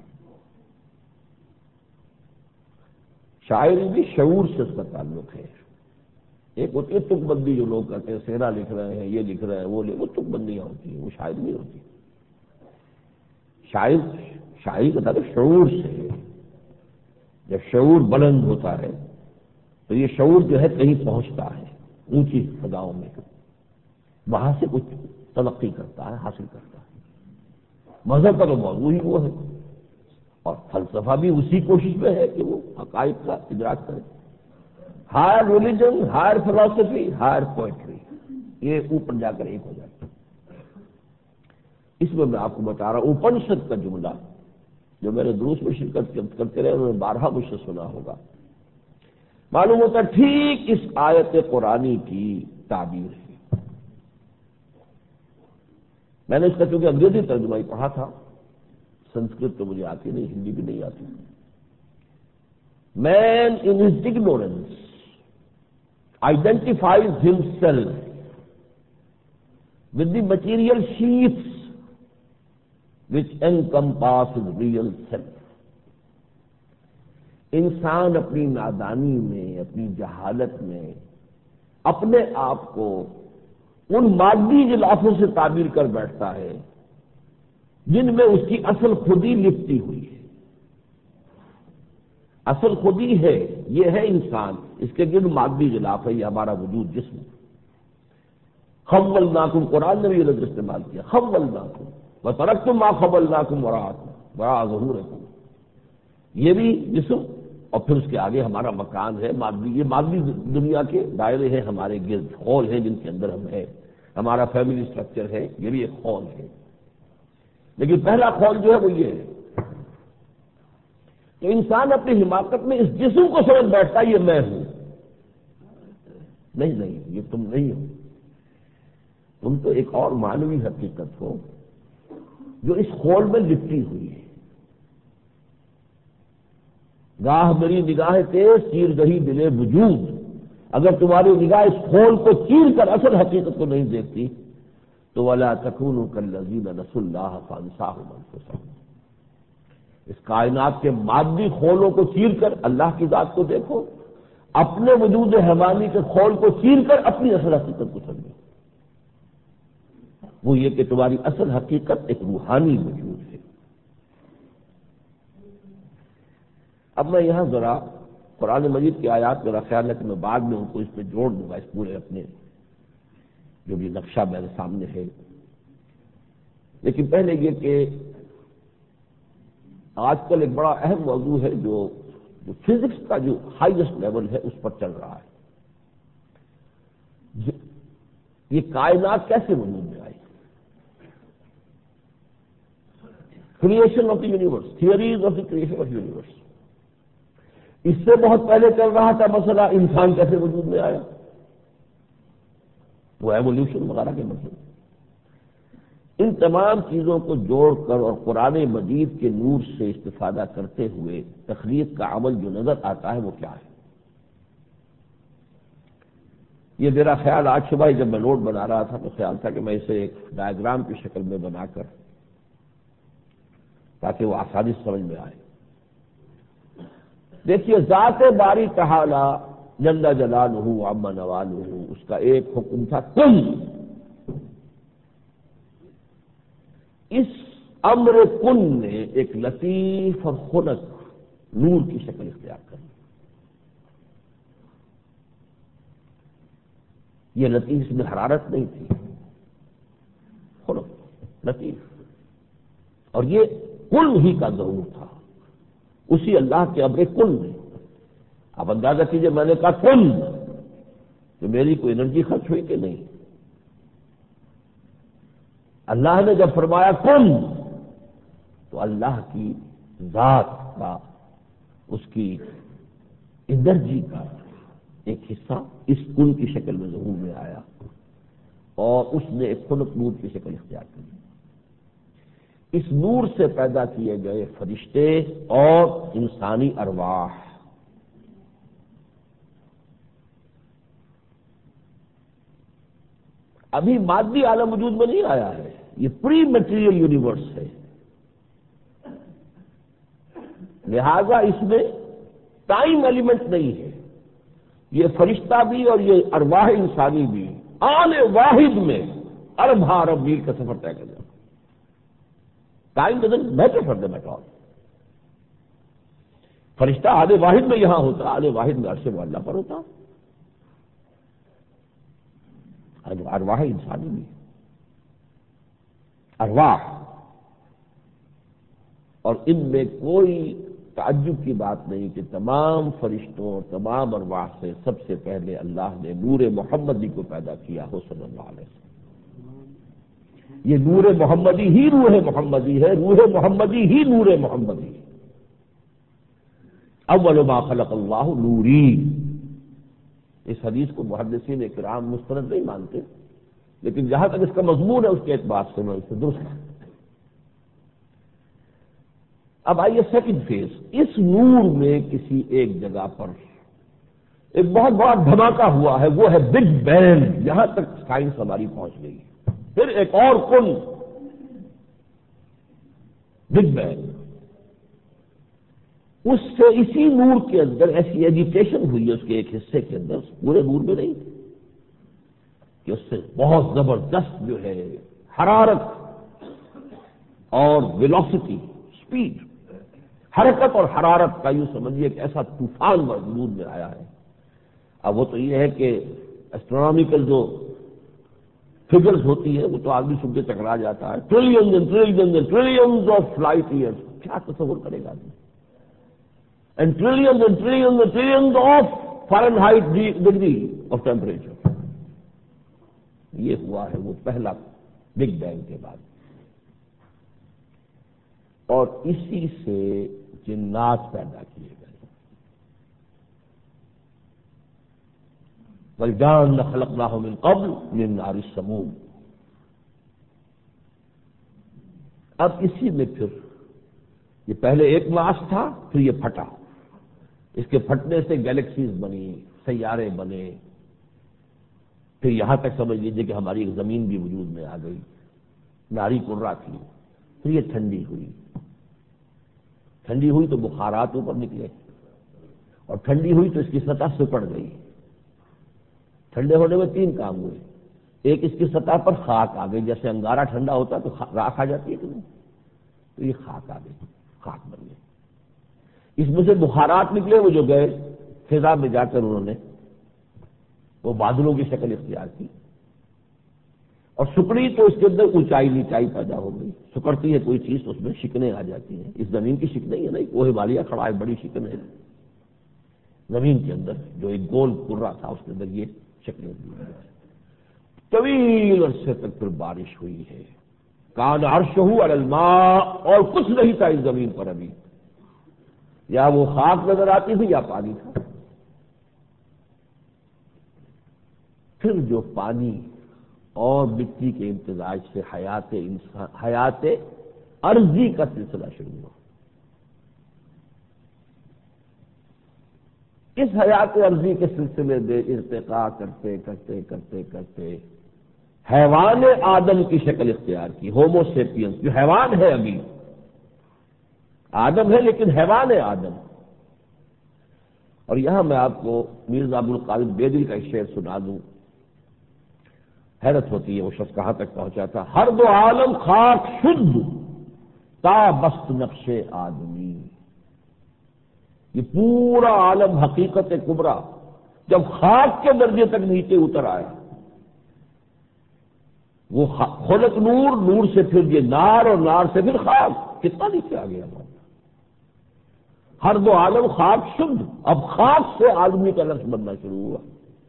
شاعری بھی شعور سے اس کا تعلق ہے۔ ایک ہوتی ہے تک بندی، جو لوگ کہتے ہیں سیرا لکھ رہے ہیں، یہ لکھ رہے ہیں، وہ لکھ، وہ تک بندیاں ہوتی ہیں، وہ شاعری نہیں ہوتی۔ شاعر شاعری کا تعلق شعور سے ہے۔ جب شعور بلند ہوتا ہے تو یہ شعور جو ہے کہیں پہنچتا ہے اونچی فضاؤں میں، وہاں سے کچھ ترقی کرتا ہے، حاصل کرتا ہے۔ مذہب کا تو موضوع ہی وہ ہے، اور فلسفہ بھی اسی کوشش میں ہے کہ وہ حقائق کا ادراک کرے۔ Higher religion, higher philosophy, higher poetry, یہ اوپر جا کر ایک ہو جاتا ہے۔ اس میں میں آپ کو بتا رہا ہوں اپنشد کا جملہ، جو میرے دروس میں شرکت کرتے رہے انہوں نے بارہا مجھ سے سنا ہوگا، معلوم ہوتا ہے ٹھیک اس آیت قرآنی کی تعبیر ہے۔ میں نے اس کا چونکہ انگریزی ترجمہ ہی پڑھا تھا، سنسکرت تو مجھے آتی نہیں، ہندی بھی نہیں آتی۔ Man in his ignorance identifies himself with the material sheaths which encompass his real self۔ انسان اپنی نادانی میں، اپنی جہالت میں اپنے آپ کو ان مادی غلافوں سے تعبیر کر بیٹھتا ہے جن میں اس کی اصل خودی لپٹی ہوئی ہے۔ اصل خودی ہے، یہ ہے انسان، اس کے گرد مادی غلاف ہے، یہ ہمارا وجود جسم۔ خولناکم، قرآن نے بھی یہ لفظ استعمال کیا، خولناکم وترکتم ما خولناکم وراء وراء ظہورکم، یہ بھی جسم اور پھر اس کے آگے ہمارا مکان ہے مادی، یہ مادی دنیا کے دائرے ہیں ہمارے گرد، خول ہیں جن کے اندر ہم ہیں، ہمارا فیملی سٹرکچر ہے، یہ بھی ایک خول ہے۔ لیکن پہلا خول جو ہے وہ یہ ہے، تو انسان اپنی حماقت میں اس جسم کو سمجھ بیٹھتا ہے یہ میں ہوں۔ نہیں نہیں، یہ تم نہیں ہو، تم تو ایک اور معنوی حقیقت ہو جو اس خول میں لپٹی ہوئی ہے۔ گاہ میری نگاہ تیز چیر گہی دلے وجود، اگر تمہاری نگاہ اس خول کو چیر کر اصل حقیقت کو نہیں دیکھتی تو وَلَا تَكُونُوا كَالَّذِينَ نَسُوا اللَّهَ فَأَنسَاهُمْ أَنفُسَهُمْ، اس کائنات کے مادی خولوں کو چیر کر اللہ کی ذات کو دیکھو، اپنے وجود حیوانی کے خول کو چیر کر اپنی اصل حقیقت کو سمجھو۔ وہ یہ کہ تمہاری اصل حقیقت ایک روحانی وجود ہے۔ اب میں یہاں ذرا قرآن مجید کی آیات میرا خیال ہے کہ میں بعد میں ان کو اس پہ جوڑ دوں گا، اس پورے اپنے جو بھی نقشہ میرے سامنے ہے، لیکن پہلے یہ کہ آج کل ایک بڑا اہم موضوع ہے جو جو فزکس کا جو ہائیسٹ لیول ہے اس پر چل رہا ہے۔ یہ کائنات کیسے وجود میں آئی؟ Creation of the universe, theories of the creation of universe. اس سے بہت پہلے چل رہا تھا مسئلہ انسان کیسے وجود میں آیا، وہ ایوولوشن وغیرہ کے مسئلے۔ ان تمام چیزوں کو جوڑ کر اور قرآن مجید کے نور سے استفادہ کرتے ہوئے تخلیق کا عمل جو نظر آتا ہے وہ کیا ہے؟ یہ میرا خیال آج صبح جب میں نوٹ بنا رہا تھا تو خیال تھا کہ میں اسے ایک ڈائیگرام کی شکل میں بنا کر تاکہ وہ آسانی سے سمجھ میں آئے۔ دیکھیے، ذات باری تعالی جل جلالہ عم نوالہ، اس کا ایک حکم تھا کن۔ اس امر کن نے ایک لطیف اور خنک نور کی شکل اختیار کر لی۔ یہ لطیف، اس میں حرارت نہیں تھی، خنک لطیف، اور یہ کن ہی کا ظہور تھا اسی اللہ کے امر کن میں۔ آپ اندازہ کیجئے، میں نے کہا کن تو میری کوئی انرجی خرچ ہوئی کہ نہیں؟ اللہ نے جب فرمایا کن تو اللہ کی ذات کا، اس کی انرجی کا ایک حصہ اس کن کی شکل میں ظہور میں آیا اور اس نے ایک خنک نور کی شکل اختیار کی۔ اس نور سے پیدا کیے گئے فرشتے اور انسانی ارواح۔ ابھی مادی عالم وجود میں نہیں آیا ہے، یہ پری میٹیریل یونیورس ہے، لہذا اس میں ٹائم ایلیمنٹ نہیں ہے۔ یہ فرشتہ بھی اور یہ ارواح انسانی بھی آن واحد میں ارب ہا ارب میل کا سفر طے کر جاتا۔ Time doesn't matter for them at all. فرشتہ آنے واحد میں یہاں ہوتا، آنے واحد میں عرش معلیٰ پر ہوتا، ارواح انسانی بھی ارواح، اور ان میں کوئی تعجب کی بات نہیں کہ تمام فرشتوں اور تمام ارواح سے سب سے پہلے اللہ نے نور محمدی کو پیدا کیا ہو صلی اللہ علیہ وسلم۔ یہ نور محمدی ہی روح محمدی ہے، روح محمدی ہی نور محمدی ہے۔ اول ما خلق اللہ نوری، اس حدیث کو محدثین کرام مستند نہیں مانتے، لیکن جہاں تک اس کا مضمون ہے اس کے اعتبار سے میں اسے درست ہے۔ اب آئیے سیکنڈ فیز، اس نور میں کسی ایک جگہ پر ایک بہت بڑا دھماکہ ہوا ہے، وہ ہے بگ بینگ، یہاں تک سائنس ہماری پہنچ گئی۔ پھر ایک اور کن، بگ بینگ، اس سے اسی نور کے اندر ایسی ایجیٹیشن ہوئی ہے اس کے ایک حصے کے اندر، پورے نور میں نہیں، کہ اس سے بہت زبردست جو ہے حرارت اور ویلوسٹی، سپیڈ، حرکت اور حرارت کا یوں سمجھیے کہ ایسا طوفان وجود میں آیا ہے۔ اب وہ تو یہ ہے کہ ایسٹرونامیکل جو فگرز ہوتی ہے وہ تو آدمی سن کے ٹکرا جاتا ہے، trillions and trillions and trillions of light years, کیا تصور کرے گا آدمی، and trillions and trillions and trillions of Fahrenheit degree of temperature. یہ ہوا ہے وہ پہلا بگ بینگ کے بعد، اور اسی سے جنات پیدا کیے گئے۔ وَالْجَانَّ خَلَقْنَاهُ مِنْ قَبْلُ مِنْ نَارِ السَّمُومِ۔ اب اسی میں پھر یہ پہلے ایک ماس تھا، پھر یہ پھٹا، اس کے پھٹنے سے گیلیکسیز بنی، سیارے بنے، پھر یہاں تک سمجھ لیجیے کہ ہماری ایک زمین بھی وجود میں آ گئی، ناری کرہ تھی، پھر یہ ٹھنڈی ہوئی، ٹھنڈی ہوئی تو بخارات اوپر نکلے، اور ٹھنڈی ہوئی تو اس کی سطح سپڑ گئی۔ ٹھنڈے ہونے میں تین کام ہوئے، ایک اس کی سطح پر خاک آ گئی، جیسے انگارہ ٹھنڈا ہوتا تو راکھ آ جاتی ہے کہ نہیں، تو یہ خاک آ گئی، خاک بن گئی۔ اس میں سے بخارات نکلے، وہ جو گئے فضا میں جا کر انہوں نے وہ بادلوں کی شکل اختیار کی، اور سکڑی تو اس کے اندر اونچائی نیچائی پیدا ہو گئی، سکڑتی ہے کوئی چیز تو اس میں شکنیں آ جاتی ہیں، اس زمین کی شکنیں ہے نا، کوہ ہمالیہ کھڑا ہے، بڑی شکن ہے زمین کے اندر، جو ایک گول کرہ تھا اس کے اندر یہ شکلیں دی۔ طویل عرصے تک پھر بارش ہوئی ہے، کان عرشہ علی الماء، اور کچھ نہیں تھا اس زمین پر ابھی، یا وہ خاک نظر آتی تھی یا پانی تھا۔ پھر جو پانی اور مٹی کے امتزاج سے حیات انسان، حیات ارضی کا سلسلہ شروع ہوا۔ اس حیات ارضی کے سلسلے میں ارتقاء کرتے کرتے کرتے کرتے حیوان آدم کی شکل اختیار کی، ہومو سیپینس، جو حیوان ہے، ابھی آدم ہے لیکن حیوان ہے آدم۔ اور یہاں میں آپ کو مرزا ابو القاسم بیدل کا ایک شعر سنا دوں، حیرت ہوتی ہے وہ شخص کہاں تک پہنچا تھا۔ ہر دو عالم خاک شد تا بست نقش آدمی، یہ پورا عالم حقیقت کبریٰ جب خاک کے درجے تک نیچے اتر آیا، وہ خلق نور، نور سے پھر یہ نار، اور نار سے پھر خاک، کتنا نیچے آ گیا بات۔ ہر دو عالم خاک شد، اب خاک سے آدمی کا لفظ بننا شروع ہوا۔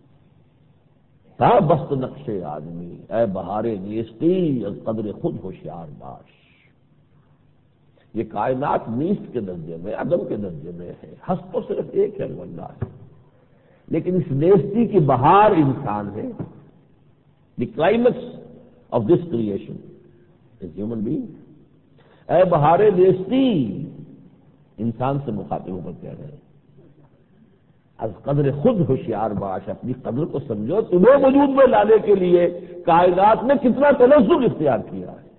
تا بست نقش آدمی، اے بہار نیستی از قدر خود ہوشیار باش۔ یہ کائنات نیست کے درجے میں، عدم کے درجے میں ہے، ہست تو صرف ایک ہے وہ اللہ ہے، لیکن اس نیستی کی بہار انسان ہے۔ The climax of this creation is human being. اے بہار نیستی، انسان سے مخاطب ہو کر کہہ رہے ہیں، از قدر خود ہوشیار باش، اپنی قدر کو سمجھو، تمہیں وجود میں لانے کے لیے کائنات نے کتنا تنزل اختیار کیا ہے۔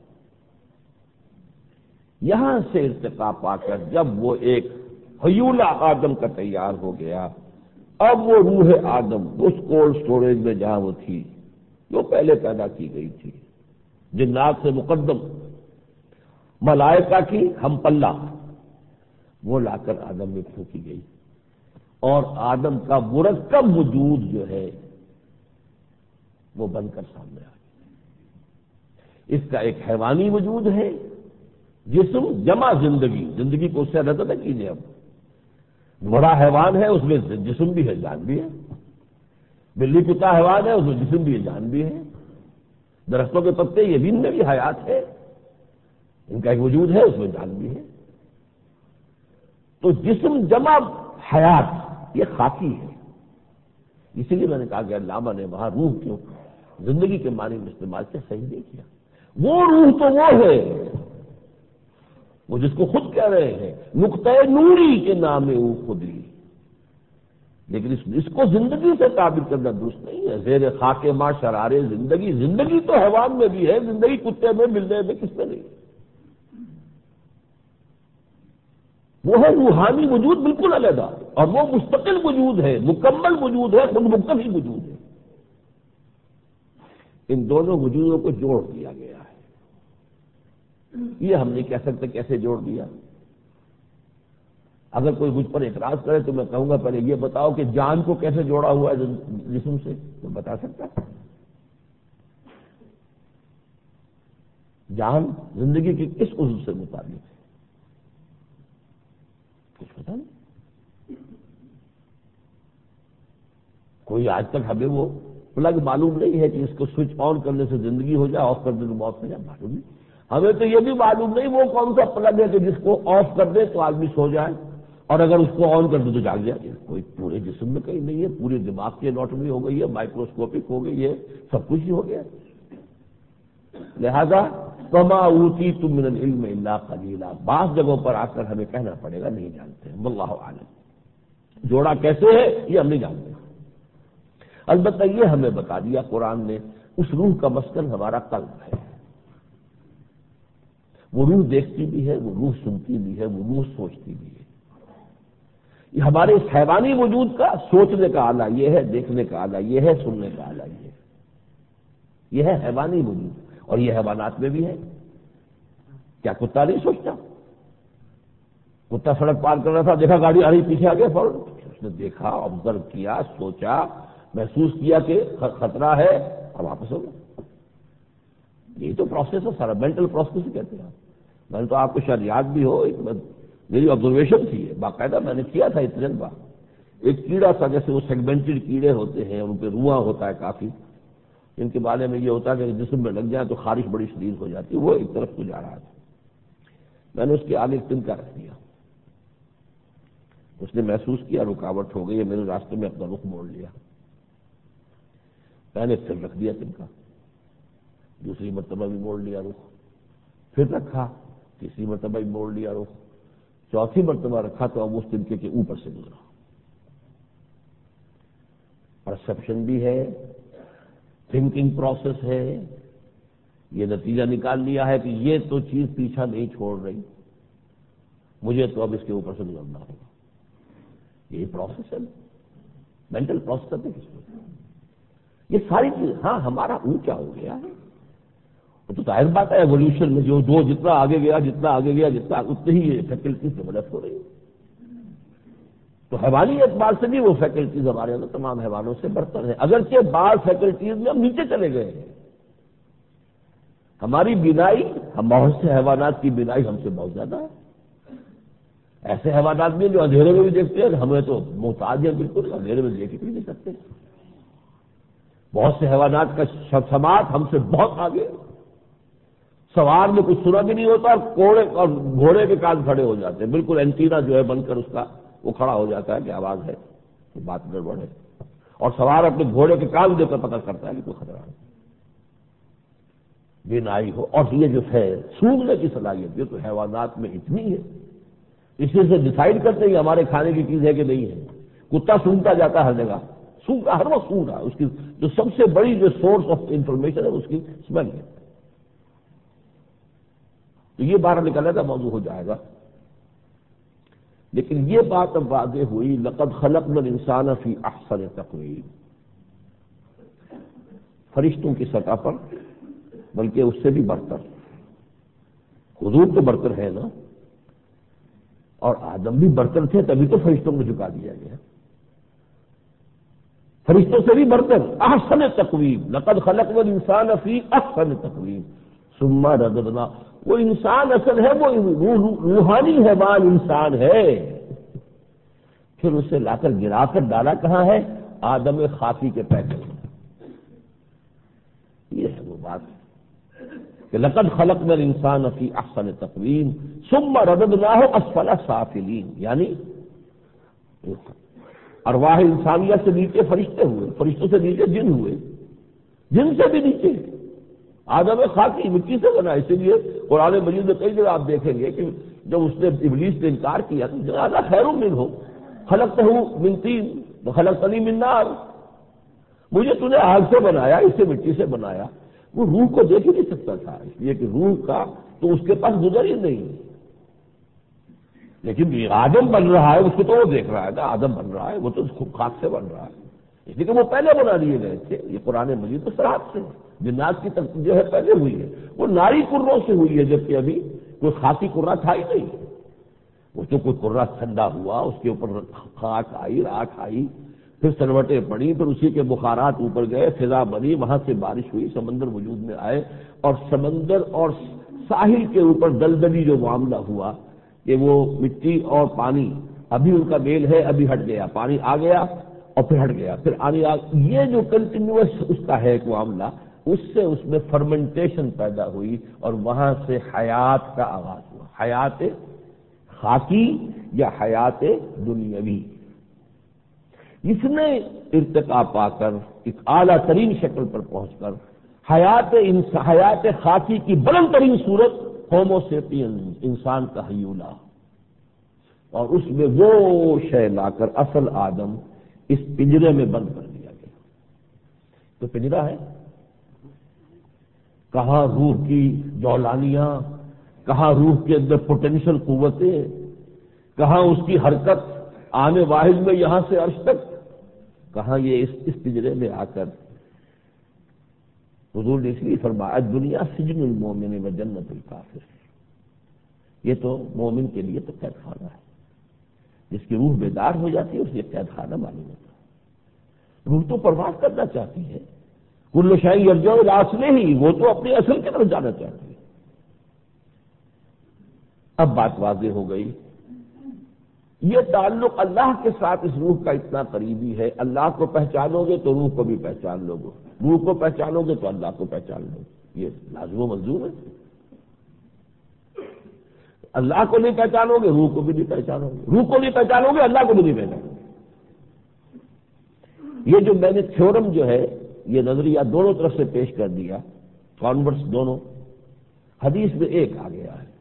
یہاں سے ارتقاء پا کر جب وہ ایک حیولہ آدم کا تیار ہو گیا، اب وہ روح آدم اس کولڈ سٹوریج میں جہاں وہ تھی جو پہلے پیدا کی گئی تھی، جنات سے مقدم ملائکہ کی ہم پلہ، وہ لا کر آدم میں پھونکی گئی، اور آدم کا مرکب وجود جو ہے وہ بن کر سامنے آ گیا۔ اس کا ایک حیوانی وجود ہے، جسم جمع زندگی، زندگی کو اس سے رد نہ کیجیے، اب بڑا حیوان ہے اس میں جسم بھی ہے، جان بھی ہے، بلی کتا حیوان ہے اس میں جسم بھی ہے، جان بھی ہے، درختوں کے پتے یہ بھی ان میں بھی حیات ہے، ان کا ایک وجود ہے، اس میں جان بھی ہے۔ تو جسم جمع حیات یہ خاکی ہے، اسی لیے میں نے کہا کہ علامہ نے وہاں روح کیوں زندگی کے معنی میں استعمال سے صحیح نہیں کیا. وہ روح تو وہ ہے وہ جس کو خود کہہ رہے ہیں نقطۂ نوری کے نام او خودی، لیکن اس, اس کو زندگی سے تعبیر کرنا درست نہیں ہے. زیر خاک ماں شرارے زندگی، زندگی تو حیوان میں بھی ہے، زندگی کتے میں ملنے میں کس میں نہیں. وہ ہے روحانی وجود بالکل علیحدہ، اور وہ مستقل وجود ہے، مکمل وجود ہے، خود مکتفی وجود ہے. ان دونوں وجودوں کو جوڑ دیا گیا ہے. یہ ہم نہیں کہہ سکتے کیسے جوڑ دیا. اگر کوئی مجھ پر اعتراض کرے تو میں کہوں گا پہلے یہ بتاؤ کہ جان کو کیسے جوڑا ہوا ہے جسم سے، تو بتا سکتا ہے. جان زندگی کی کس عضو سے متعلق ہے؟ کچھ پتا نہیں. کوئی آج تک ہمیں وہ پلگ معلوم نہیں ہے کہ اس کو سوئچ آن کرنے سے زندگی ہو جائے، آف کرنے سے موت ہو جائے. معلوم نہیں. ہمیں تو یہ بھی معلوم نہیں وہ کون سا پلگ ہے کہ جس کو آف کر دے تو آدمی سو جائے، اور اگر اس کو آن کر دے تو جاگ جائے. کوئی پورے جسم میں کہیں نہیں ہے، پورے دماغ کی اناٹومی ہو گئی ہے، مائکروسکوپک ہو گئی ہے، سب کچھ ہی ہو گیا. لہذا وما اوتیتم من العلم الا قلیلا، بعض جگہوں پر آ کر ہمیں کہنا پڑے گا نہیں جانتے. واللہ اعلم. جوڑا کیسے ہے یہ ہم نہیں جانتے. البتہ یہ ہمیں بتا دیا قرآن نے اس روح کا مسکن ہمارا قلب ہے. وہ روح دیکھتی بھی ہے، وہ روح سنتی بھی ہے، وہ روح سوچتی بھی ہے. یہ ہمارے اس حیوانی وجود کا سوچنے کا آلہ یہ ہے، دیکھنے کا آلہ یہ ہے، سننے کا آلہ یہ ہے. یہ ہے حیوانی وجود، اور یہ حیوانات میں بھی ہے. کیا کتا نہیں سوچتا؟ کتا سڑک پار کر رہا تھا، دیکھا گاڑی آ رہی، پیچھے آ گیا فوراً. اس نے دیکھا، آبزرو کیا، سوچا، محسوس کیا کہ خطرہ ہے، اور واپس ہو گیا. یہی تو پروسیس ہے سارا، مینٹل پروسیس ہی کہتے ہیں. میں نے تو آپ کو شاید یاد بھی ہو، ایک میری آبزرویشن تھی، باقاعدہ میں نے کیا تھا اتنے بار. ایک کیڑا تھا، جیسے وہ سیگمنٹڈ کیڑے ہوتے ہیں، ان پہ رواں ہوتا ہے کافی، ان کے بارے میں یہ ہوتا ہے کہ جسم میں لگ جائے تو خارش بڑی شدید ہو جاتی. وہ ایک طرف کو جا رہا تھا، میں نے اس کے آگے ایک تنکا رکھ دیا. اس نے محسوس کیا رکاوٹ ہو گئی ہے، میرے راستے میں اپنا رخ موڑ لیا. میں نے پھر رکھ دیا تنکا، دوسری مرتبہ بھی موڑ لیا رخ، پھر رکھا، تیسری مرتبہ بھی موڑ لیا رخ، چوتھی مرتبہ رکھا تو اب اس تنکے کے اوپر سے گزرا. پرسپشن بھی ہے، تھنکنگ پروسیس ہے. یہ نتیجہ نکال لیا ہے کہ یہ تو چیز پیچھا نہیں چھوڑ رہی، مجھے تو اب اس کے اوپر سے گزرنا ہوگا. یہی پروسیس ہے، مینٹل پروسیس ہے. کس کو یہ ساری چیز، ہاں ہمارا اونچا ہو گیا ہے، تو ظاہر بات ہے ایولیوشن میں جو دو جتنا آگے گیا جتنا آگے گیا جتنا اتنی ہی یہ فیکلٹیز ڈیولپ ہو رہی ہے. تو حیوانی اعتبار سے بھی وہ فیکلٹیز ہمارے اندر تمام حیوانوں سے برتر ہیں، اگرچہ بعض فیکلٹیز میں ہم نیچے چلے گئے ہیں. ہماری بینائی ہم بہت سے حیوانات کی بینائی ہم سے بہت زیادہ ہے. ایسے حیوانات بھی جو اندھیرے میں بھی دیکھتے ہیں، ہمیں تو محتاج ہیں، بالکل اندھیرے میں دیکھ بھی نہیں سکتے. بہت سے حیوانات کا سماعت ہم سے بہت آگے، سوار میں کچھ سنا بھی نہیں ہوتا، اور کوڑے اور گھوڑے کے کان کھڑے ہو جاتے ہیں، بالکل اینٹینا جو ہے بن کر اس کا وہ کھڑا ہو جاتا ہے کہ آواز ہے، کہ بات گڑبڑ ہے، اور سوار اپنے گھوڑے کے کان دے کر پتہ کرتا ہے کہ کوئی خطرہ ہے. بینائی ہو، اور یہ جو ہے سونگنے کی صلاحیت یہ تو حیوانات میں اتنی ہے، اسی سے ڈیسائیڈ کرتے ہیں کہ ہمارے کھانے کی چیز ہے کہ نہیں ہے. کتا سونگتا جاتا ہے ہر جگہ، سونگتا ہر وقت سونگ رہا ہے. اس کی جو سب سے بڑی جو سورس آف انفارمیشن ہے اس کی اسمیل ہے. تو یہ باہر نکلنے کا موضوع ہو جائے گا. لیکن یہ بات اب واضح ہوئی، لقد خلقنا الانسان فی احسن تقویم. فرشتوں کی سطح پر، بلکہ اس سے بھی برتر. حضور تو برتر ہے نا، اور آدم بھی برتر تھے، تبھی تو فرشتوں کو جھکا دیا گیا. فرشتوں سے بھی برتر، احسن تقویم. لقد خلقنا الانسان فی احسن تقویم ثم رددنا. وہ انسان اصل ہے، وہ روحانی حیوان انسان ہے، پھر اسے لا کر گرا کر ڈالا کہاں ہے؟ آدم خاکی کے پیکر میں. یہ ہے وہ بات کہ لقد خلقنا الانسان فی احسن تقویم ثم رددناہ اسفل سافلین. یعنی ارواح انسانیہ سے نیچے فرشتے ہوئے، فرشتوں سے نیچے جن ہوئے، جن سے بھی نیچے آدم خاکی مٹی سے بنا. اسی لیے قرآن مجید میں کئی جگہ آپ دیکھیں گے کہ جب اس نے ابلیس نے انکار کیا تو زیادہ خیر منہ خلقتہ من طین وخلقتنی من نار، مجھے تو نے آگ سے بنایا، اسے مٹی سے بنایا. وہ روح کو دیکھ ہی نہیں سکتا تھا، اس لیے کہ روح کا تو اس کے پاس گزر ہی نہیں. لیکن آدم بن رہا ہے، اس کو تو وہ دیکھ رہا ہے نا، آدم بن رہا ہے، وہ تو خاک سے بن رہا ہے، اس لیے کہ وہ پہلے بنا دیے گئے تھے. یہ قرآن مجید تو صراحت سے جنات کی ترتیب جو ہے پہلے ہوئی ہے، وہ ناری کروں سے ہوئی ہے، جبکہ ابھی کوئی خاصی کرا تھا ہی نہیں. وہ تو کوئی کرا ٹھنڈا ہوا، اس کے اوپر خاک آئی، راکھ آئی، پھر سلوٹیں پڑی، پھر اسی کے بخارات اوپر گئے، فضا بنی، وہاں سے بارش ہوئی، سمندر وجود میں آئے، اور سمندر اور ساحل کے اوپر دلدلی جو معاملہ ہوا کہ وہ مٹی اور پانی ابھی ان کا میل ہے، ابھی ہٹ گیا، پانی آ گیا اور پھر ہٹ گیا، پھر آنے آ یہ جو کنٹینیوس اس کا ہے ایک معاملہ، اس سے اس میں فرمنٹیشن پیدا ہوئی اور وہاں سے حیات کا آغاز ہوا. حیات خاکی یا حیات دنیاوی. اس نے ارتقا پا کر ایک اعلیٰ ترین شکل پر پہنچ کر حیات حیات خاکی کی بلند ترین صورت ہومو سیپینز، انسان کا حیولہ، اور اس میں وہ شے لا کر اصل آدم اس پنجرے میں بند کر دیا گیا. تو پنجرا ہے، کہاں روح کی جولانیاں، کہاں روح کے اندر پوٹینشل قوتیں، کہاں اس کی حرکت آنے واحد میں یہاں سے عرش تک، کہاں یہ اس اس پنجرے میں آ کر حضور نے اس لیے فرمایا دنیا سجن المومن و جنت الکافر. یہ تو مومن کے لیے تو قید خانہ ہے، جس کی روح بیدار ہو جاتی ہے اس لیے قید خانہ معلوم ہوتا ہے. روح تو پرواز کرنا چاہتی ہے، کل شیء یرجع الی اصلہ، وہ تو اپنے اصل کی طرف جانا چاہتی ہے. اب بات واضح ہو گئی، یہ تعلق اللہ کے ساتھ اس روح کا اتنا قریبی ہے. اللہ کو پہچانو گے تو روح کو بھی پہچان لو گے، روح کو پہچانو گے تو اللہ کو پہچان لو گے. یہ لازم و ملزوم ہے. اللہ کو نہیں پہچانو گے روح کو بھی نہیں پہچانو گے، روح کو نہیں پہچانو گے اللہ کو بھی نہیں پہچانو گے. یہ جو میں نے تھیورم جو ہے یہ نظریہ دونوں طرف سے پیش کر دیا، کانورٹس دونوں، حدیث میں ایک آ گیا ہے،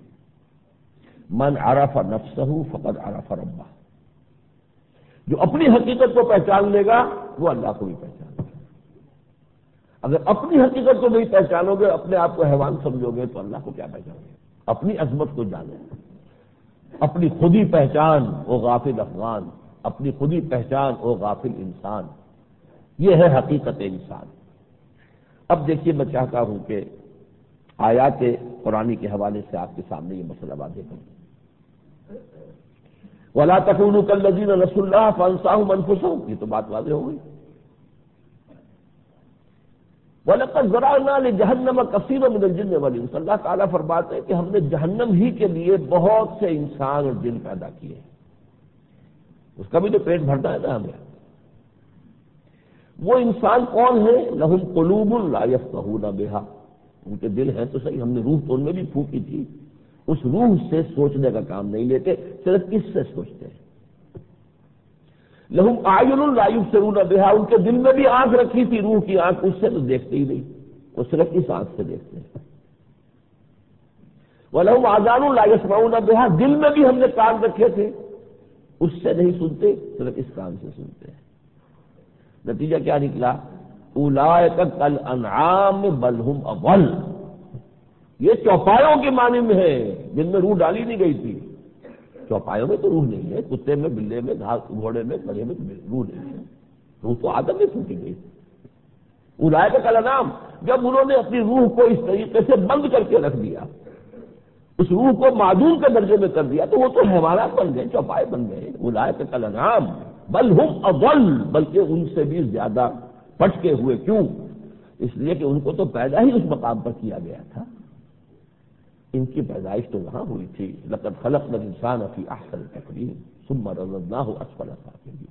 من عرف نفسہ فقد عرف ربہ. جو اپنی حقیقت کو پہچان لے گا وہ اللہ کو بھی پہچان لے گا. اگر اپنی حقیقت کو نہیں پہچانو گے، اپنے آپ کو حیوان سمجھو گے تو اللہ کو کیا پہچانو گے؟ اپنی عظمت کو جانو، اپنی خودی پہچان او غافل افغان، اپنی خودی پہچان او غافل انسان. یہ ہے حقیقت انسان. اب دیکھیے میں چاہتا ہوں کہ آیات قرآنی کے حوالے سے آپ کے سامنے یہ مسئلہ واضح کروں. وَلَا تَكُونُوا كَالَّذِينَ نَسُوا اللَّهَ فَأَنسَاهُمْ أَنفُسَهُمْ، یہ تو بات واضح ہو گئی. وَلَقَدْ ذَرَأْنَا لِجَهَنَّمَ كَثِيرًا مِنَ الْجِنِّ وَالْإِنسِ. اللہ تعالیٰ فرماتے ہیں کہ ہم نے جہنم ہی کے لیے بہت سے انسان اور جن پیدا کیے، اس کا بھی تو پیٹ بھرنا ہے نا ہمیں. وہ انسان کون ہے؟ لَهُمْ قُلُوبٌ لَا يَفْقَهُونَ بِهَا، ان کے دل ہیں تو صحیح، ہم نے روح تو ان میں بھی پھونکی تھی، اس روح سے سوچنے کا کام نہیں لیتے، صرف کس سے سوچتے ہیں. لہم اعین لا یبصرون بہا، ان کے دل میں بھی آنکھ رکھی تھی، روح کی آنکھ، اس سے تو دیکھتے ہی نہیں، وہ صرف اس آنکھ سے دیکھتے ہیں. ولہم آذان لا یسمعون بہا، دل میں بھی ہم نے کان رکھے تھے، اس سے نہیں سنتے، صرف اس کان سے سنتے ہیں. نتیجہ کیا نکلا؟ اولئک کالانعام بل ہم اضل. یہ چوپایوں کے معنی میں ہے جن میں روح ڈالی نہیں گئی تھی. چوپایوں میں تو روح نہیں ہے، کتے میں، بلے میں، گھاس گھوڑے میں، بڑے میں روح نہیں ہے. روح تو آدم میں پھونکی گئی. اولئک کالانعام، جب انہوں نے اپنی روح کو اس طریقے سے بند کر کے رکھ دیا، اس روح کو معدوم کے درجے میں کر دیا، تو وہ تو حیوانات بن گئے، چوپائے بن گئے. اولئک کالانعام بل ہم اضل، بلکہ ان سے بھی زیادہ پٹکے ہوئے. کیوں؟ اس لیے کہ ان کو تو پیدا ہی اس مقام پر کیا گیا تھا، ان کی پیدائش تو وہاں ہوئی تھی. لقد خلقنا الانسان فی احسن تقویم ثم رددناہ اسفل سافلین.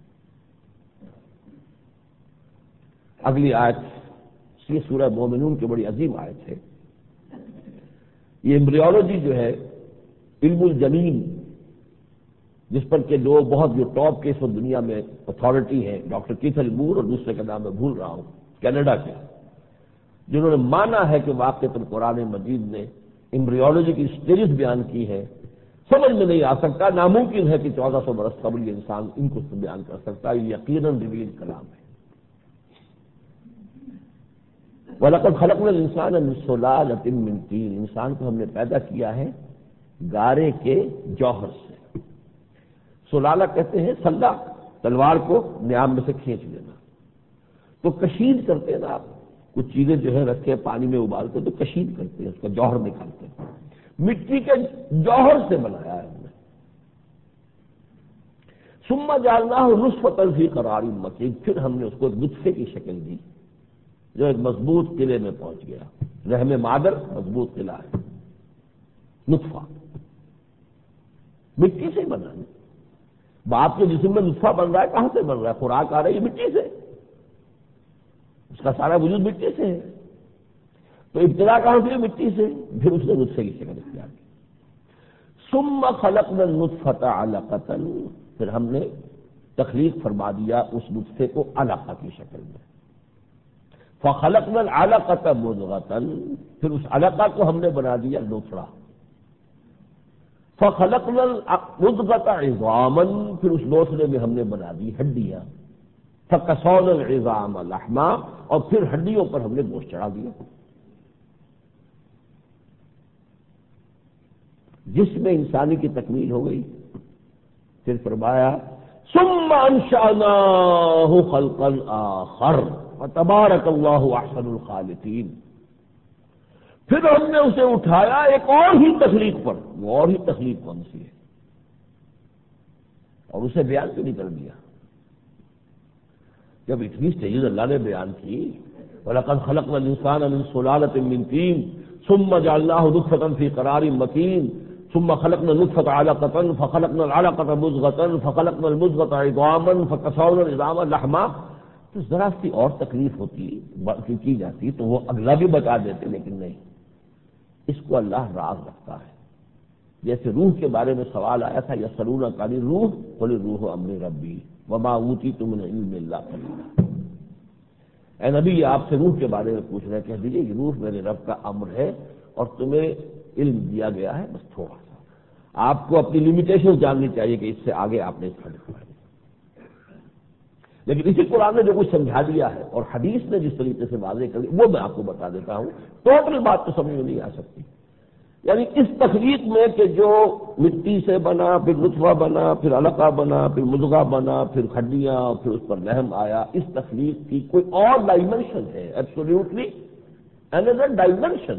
اگلی آیت یہ سورہ مومنون کی بڑی عظیم آیت ہے. یہ ایمبریولوجی جو ہے، علم الجنین، جس پر کہ دو بہت جو ٹاپ کے اس وقت دنیا میں اتھارٹی ہیں، ڈاکٹر کیتھل مور اور دوسرے کا نام میں بھول رہا ہوں، کینیڈا کے، جنہوں نے مانا ہے کہ واقعتاً قرآن مجید نے ایمبریولوجی کی اسٹیجز بیان کی ہے، سمجھ میں نہیں آ سکتا، ناممکن ہے کہ چودہ سو برس قبل یہ انسان ان کو بیان کر سکتا، یہ یقیناً ریویل کلام ہے۔ وَلَقَدْ خَلَقْنَا الْإِنسَانَ مِنْ صُلَالَةٍ مِّن طِينٍ، انسان کو ہم نے پیدا کیا ہے گارے کے جوہر سے۔ سلالہ کہتے ہیں سلہ، تلوار کو نیام میں سے کھینچ لینا، تو کشید کرتے ہیں نا آپ، کچھ چیزیں جو ہے رکھ کے پانی میں ابالتے تو کشید کرتے ہیں، اس کا جوہر نکالتے ہیں، مٹی کے جوہر سے بنایا ہے ہم نے۔ ثم جعلناہ نطفۃ فی قرار مکین، پھر ہم نے اس کو نطفے کی شکل دی جو ایک مضبوط قلعے میں پہنچ گیا، رحم مادر مضبوط قلعہ ہے، نطفہ مٹی سے بنا ہے۔ باپ کے جسم میں نطفہ بن رہا ہے، کہاں سے بن رہا ہے؟ خوراک آ رہی ہے مٹی سے، اس کا سارا وجود مٹی سے ہے، تو ابتدا کہاں سے؟ مٹی سے، پھر اس نے نطفے کی شکل اختیار کی۔ ثم خلقنا النطفۃ علقۃ، پھر ہم نے تخلیق فرما دیا اس نطفے کو علقہ کی شکل میں۔ فخلقنا العلقۃ مضغۃ، پھر اس علقہ کو ہم نے بنا دیا لوتھڑا۔ فخلقنا المضغۃ عظاما، پھر اس لوتھڑے میں ہم نے بنا دی ہڈیاں۔ فکسونا العظام لحما، اور پھر ہڈیوں پر ہم نے گوشت چڑھا دیا۔ جس میں انسانی کی تکمیل ہو گئی، پھر فرمایا ثم انشأناہ خلقا آخر فتبارک اللہ احسن الخالقین، پھر ہم نے اسے اٹھایا ایک اور ہی تخلیق پر، وہ اور ہی تخلیق کون سی ہے، اور اسے بیان کیوں نہیں کر دیا؟ جب اتنی اسٹیجز اللہ نے بیان کی، وَلَقَدْ خَلَقْنَا الْإِنسَانَ مِنْ صُلَالَةٍ مِّن طِينٍ ثُمَّ جَعَلْنَاهُ نُطْفَةً فِي قَرَارٍ مَّكِينٍ ثُمَّ خَلَقْنَا النُّطْفَةَ عَلَقَةً فَخَلَقْنَا الْعَلَقَةَ مُضْغَةً فَخَلَقْنَا الْمُضْغَةَ عِظَامًا فَكَسَوْنَا الْعِظَامَ لَحْمًا، تو ذرا سی اور تکلیف ہوتی کی جاتی تو وہ اگلا بھی بتا دیتے، لیکن نہیں، اس کو اللہ راز رکھتا ہے۔ جیسے روح کے بارے میں سوال آیا تھا، یسألونک عن الروح قل الروح امر ربی وما اوتیتم من علم الا قلیلا، اے نبی یہ آپ سے روح کے بارے میں پوچھ رہے، کہہ دیجیے یہ روح میرے رب کا امر ہے اور تمہیں علم دیا گیا ہے بس تھوڑا سا، آپ کو اپنی لمیٹیشن جاننی چاہیے کہ اس سے آگے آپ نے اس کا دکھایا۔ لیکن اسی قرآن نے جو کچھ سمجھا دیا ہے اور حدیث نے جس طریقے سے واضح کر دیا وہ میں آپ کو بتا دیتا ہوں، ٹوٹل بات تو سمجھ میں نہیں آ سکتی۔ یعنی اس تخلیق میں کہ جو مٹی سے بنا، پھر نطفہ بنا، پھر علقہ بنا، پھر مضغہ بنا، پھر ہڈیاں، پھر اس پر لحم آیا، اس تخلیق کی کوئی اور ڈائمنشن ہے، ایبسولوٹلی انذر ڈائمنشن۔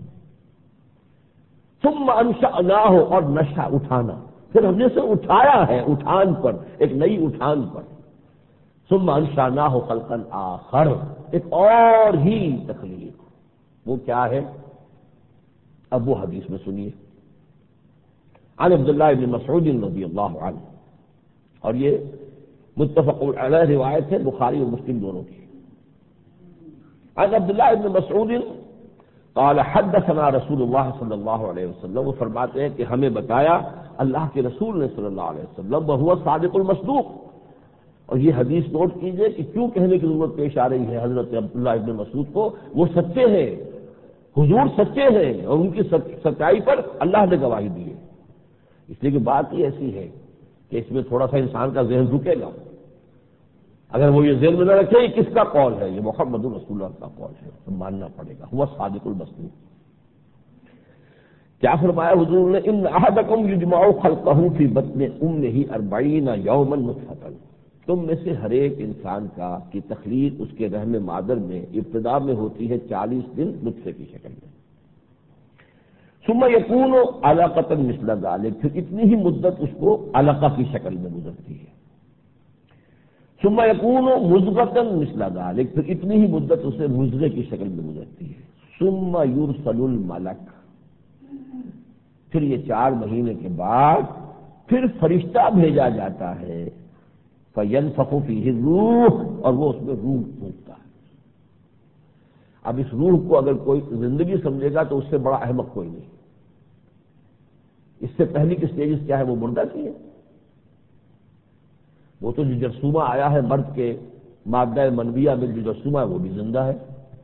ثم انشأناہ، اور نشا اٹھانا، پھر ہم نے اسے اٹھایا ہے اٹھان پر، ایک نئی اٹھان پر۔ ثم انشأناہ خلقا آخر، ایک اور ہی تخلیق، وہ کیا ہے؟ اب وہ حدیث میں سنیے، عن عبداللہ ابن مسعود رضی اللہ عنہ، اور یہ متفق علیہ روایت ہے بخاری اور مسلم دونوں کی۔ عن عبداللہ ابن مسعود قال حدثنا رسول اللہ صلی اللہ علیہ وسلم، وہ فرماتے ہیں کہ ہمیں بتایا اللہ کے رسول نے صلی اللہ علیہ وسلم، وہو صادق المصدوق، اور یہ حدیث نوٹ کیجئے کہ کیوں کہنے کی ضرورت پیش آ رہی ہے حضرت عبداللہ ابن مسعود کو، وہ سچے ہیں، حضور سچے ہیں، اور ان کی سچائی پر اللہ نے گواہی دی ہے۔ اس لیے کہ بات ہی ایسی ہے کہ اس میں تھوڑا سا انسان کا ذہن رکے گا، اگر وہ یہ ذہن میں نہ رکھے یہ کس کا قول ہے، یہ محمد رسول اللہ کا قول ہے، تو ماننا پڑے گا، ہوا صادق المصدوق۔ کیا فرمایا حضور نے؟ ان احدکم یجمع خلقہ فی بطن امہ اربعین یوما نطفۃ، تم میں سے ہر ایک انسان کا کی تخلیق اس کے رحم مادر میں ابتدا میں ہوتی ہے چالیس دن نطفے کی شکل میں، ثم یکون علقۃ مثل ذلک، پھر اتنی ہی مدت اس کو علقہ کی شکل میں گزرتی ہے، ثم یکون مضغۃ مثل ذلک، پھر اتنی ہی مدت اسے مضغے کی شکل میں گزرتی ہے، ثم یرسل الملک، پھر یہ چار مہینے کے بعد پھر فرشتہ بھیجا جاتا ہے، فینفخ فیہ الروح، اور وہ اس میں روح پھونکتا ہے۔ اب اس روح کو اگر کوئی زندگی سمجھے گا تو اس سے بڑا احمق کوئی نہیں۔ اس سے پہلی کی سٹیجز کیا ہے؟ وہ مردہ کی ہے، وہ تو جو جرثومہ آیا ہے مرد کے مادہ منویہ میں جو جرثومہ ہے وہ بھی زندہ ہے،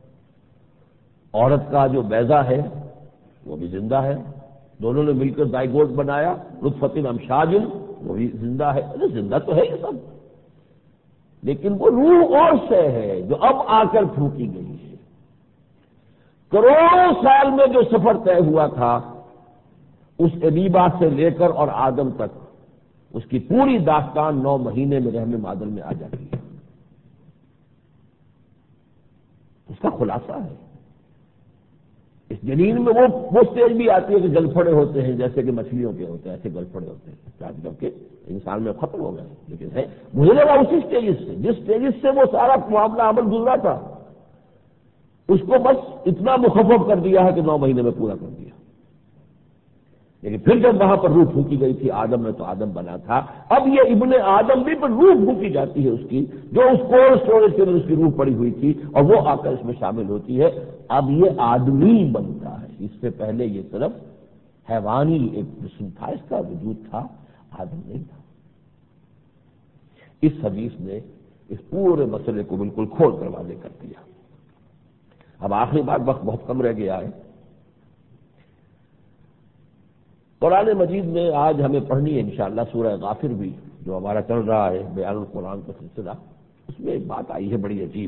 عورت کا جو بیضہ ہے وہ بھی زندہ ہے، دونوں نے مل کر زائگوٹ بنایا نطفۃ امشاج، وہ بھی زندہ ہے، زندہ تو ہے یہ سب، لیکن وہ روح اور شے ہے جو اب آ کر پھونکی گئی ہے۔ کروڑوں سال میں جو سفر طے ہوا تھا اس ابیبا سے لے کر اور آدم تک، اس کی پوری داستان نو مہینے میں رحم مادر میں آ جاتی ہے، اس کا خلاصہ ہے۔ اس جنین میں وہ وہ سٹیج بھی آتی ہے کہ گل پھڑے ہوتے ہیں جیسے کہ مچھلیوں کے ہوتے ہیں، ایسے گل پھڑے ہوتے ہیں، جب کہ انسان میں ختم ہو گئے، لیکن ہے مجھے لگا اسی سٹیجز سے جس سٹیجز سے وہ سارا معاملہ عمل گزرا تھا، اس کو بس اتنا مخفف کر دیا ہے کہ نو مہینے میں پورا کر دیا، لیکن پھر جب وہاں پر روح پھونکی گئی تھی آدم میں تو آدم بنا تھا، اب یہ ابن آدم بھی پر روح پھونکی جاتی ہے اس کی، جو اس کولڈ اسٹوریج کے اندر اس کی روح پڑی ہوئی تھی اور وہ آ کر اس میں شامل ہوتی ہے، اب یہ آدمی بنتا ہے۔ اس سے پہلے یہ صرف حیوانی ایک جسم تھا، اس کا وجود تھا، آدم نہیں تھا۔ اس حدیث نے اس پورے مسئلے کو بالکل کھول کر واضح کر دیا۔ اب آخری بات، وقت بہت کم رہ گیا ہے۔ قرآن مجید میں آج ہمیں پڑھنی ہے انشاءاللہ سورہ غافر بھی، جو ہمارا چل رہا ہے بیان القرآن کا سلسلہ، اس میں ایک بات آئی ہے بڑی عجیب۔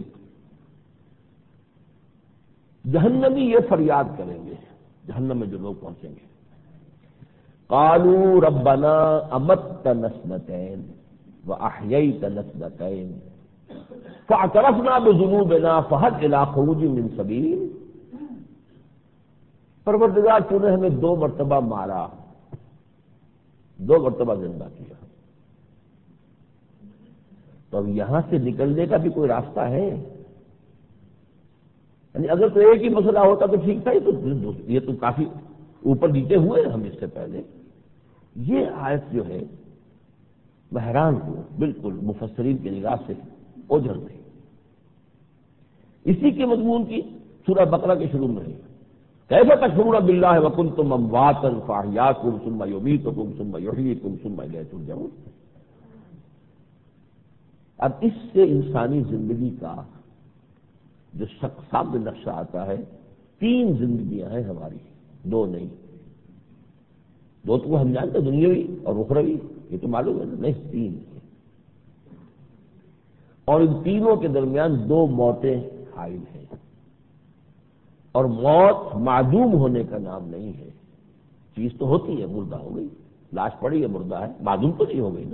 جہنمی یہ فریاد کریں گے، جہنم میں جو لوگ پہنچیں گے، قالوا ربنا امتنا اثنتین واحییتنا اثنتین فاعترفنا بذنوبنا فهل الى خروج من سبیل۔ پروردگار تو نے ہمیں دو مرتبہ مارا، دو مرتبہ زندہ کیا، تو اب یہاں سے نکلنے کا بھی کوئی راستہ ہے؟ یعنی اگر تو ایک ہی مسئلہ ہوتا تو ٹھیک تھا، یہ تو کافی اوپر نیچے ہوئے ہم اس سے پہلے۔ یہ آیت جو ہے میں حیران ہوں، بالکل مفسرین کی نگاہ سے اوجھل رہی، اسی کے مضمون کی سورہ بقرہ کے شروع میں ہے، کیسے تکفرون باللہ وکنتم امواتا فاحیاکم ثم یمیتکم ثم یحییکم ثم الیہ ترجعون۔ اب اس سے انسانی زندگی کا جو صاف نقشہ آتا ہے، تین زندگیاں ہیں ہماری، دو نہیں، دو تو ہم جانتے دنیاوی اور اخروی، یہ تو معلوم ہے نا، نہیں تین ہیں، اور ان تینوں کے درمیان دو موتیں حائل ہیں، اور موت معدوم ہونے کا نام نہیں ہے، چیز تو ہوتی ہے، مردہ ہو گئی، لاش پڑی ہے مردہ ہے، معدوم تو نہیں ہو گئی نا۔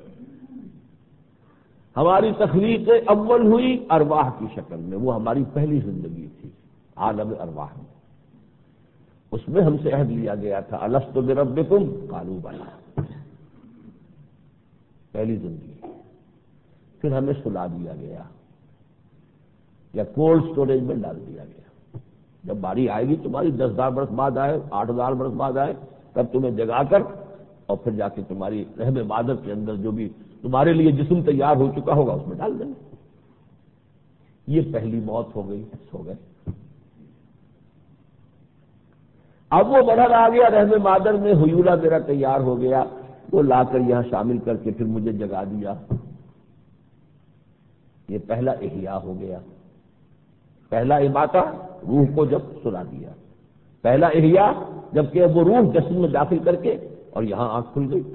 ہماری تخلیق اول ہوئی ارواح کی شکل میں، وہ ہماری پہلی زندگی تھی عالم ارواح میں، اس میں ہم سے عہد لیا گیا تھا الست بربکم قالوا بلی، پہلی زندگی۔ پھر ہمیں سلا دیا گیا یا کولڈ اسٹوریج میں ڈال دیا گیا، جب باری آئے گی تمہاری دس ہزار برس بعد آئے، آٹھ ہزار برس بعد آئے، تب تمہیں جگا کر اور پھر جا کے تمہاری رحم مادر کے اندر جو بھی تمہارے لیے جسم تیار ہو چکا ہوگا اس میں ڈال دیں۔ یہ پہلی موت ہو گئی، سو گئے۔ اب وہ مرحلہ آ گیا رحم مادر میں، حیولہ میرا تیار ہو گیا، وہ لا کر یہاں شامل کر کے پھر مجھے جگا دیا، یہ پہلا احیاء ہو گیا۔ پہلا اماتہ روح کو جب سلا دیا، پہلا احیاء جبکہ وہ روح جسم میں داخل کر کے اور یہاں آنکھ کھل گئی،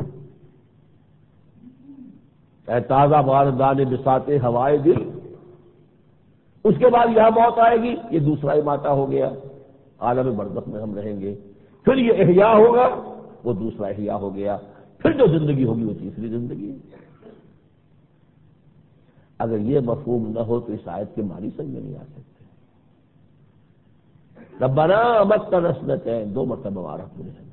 اے تازہ باردان بساط ہوائے دل۔ اس کے بعد یہاں موت آئے گی، یہ دوسرا اماتہ ہو گیا، عالم برزخ میں ہم رہیں گے، پھر یہ احیاء ہوگا، وہ دوسرا احیاء ہو گیا، پھر جو زندگی ہوگی وہ تیسری زندگی ہے۔ اگر یہ مفہوم نہ ہو تو اس آیت کے معنی سمجھ میں نہیں آ سکتے۔ ربنا امتنا اثنتین، دو مرتبہ مارا تم نے،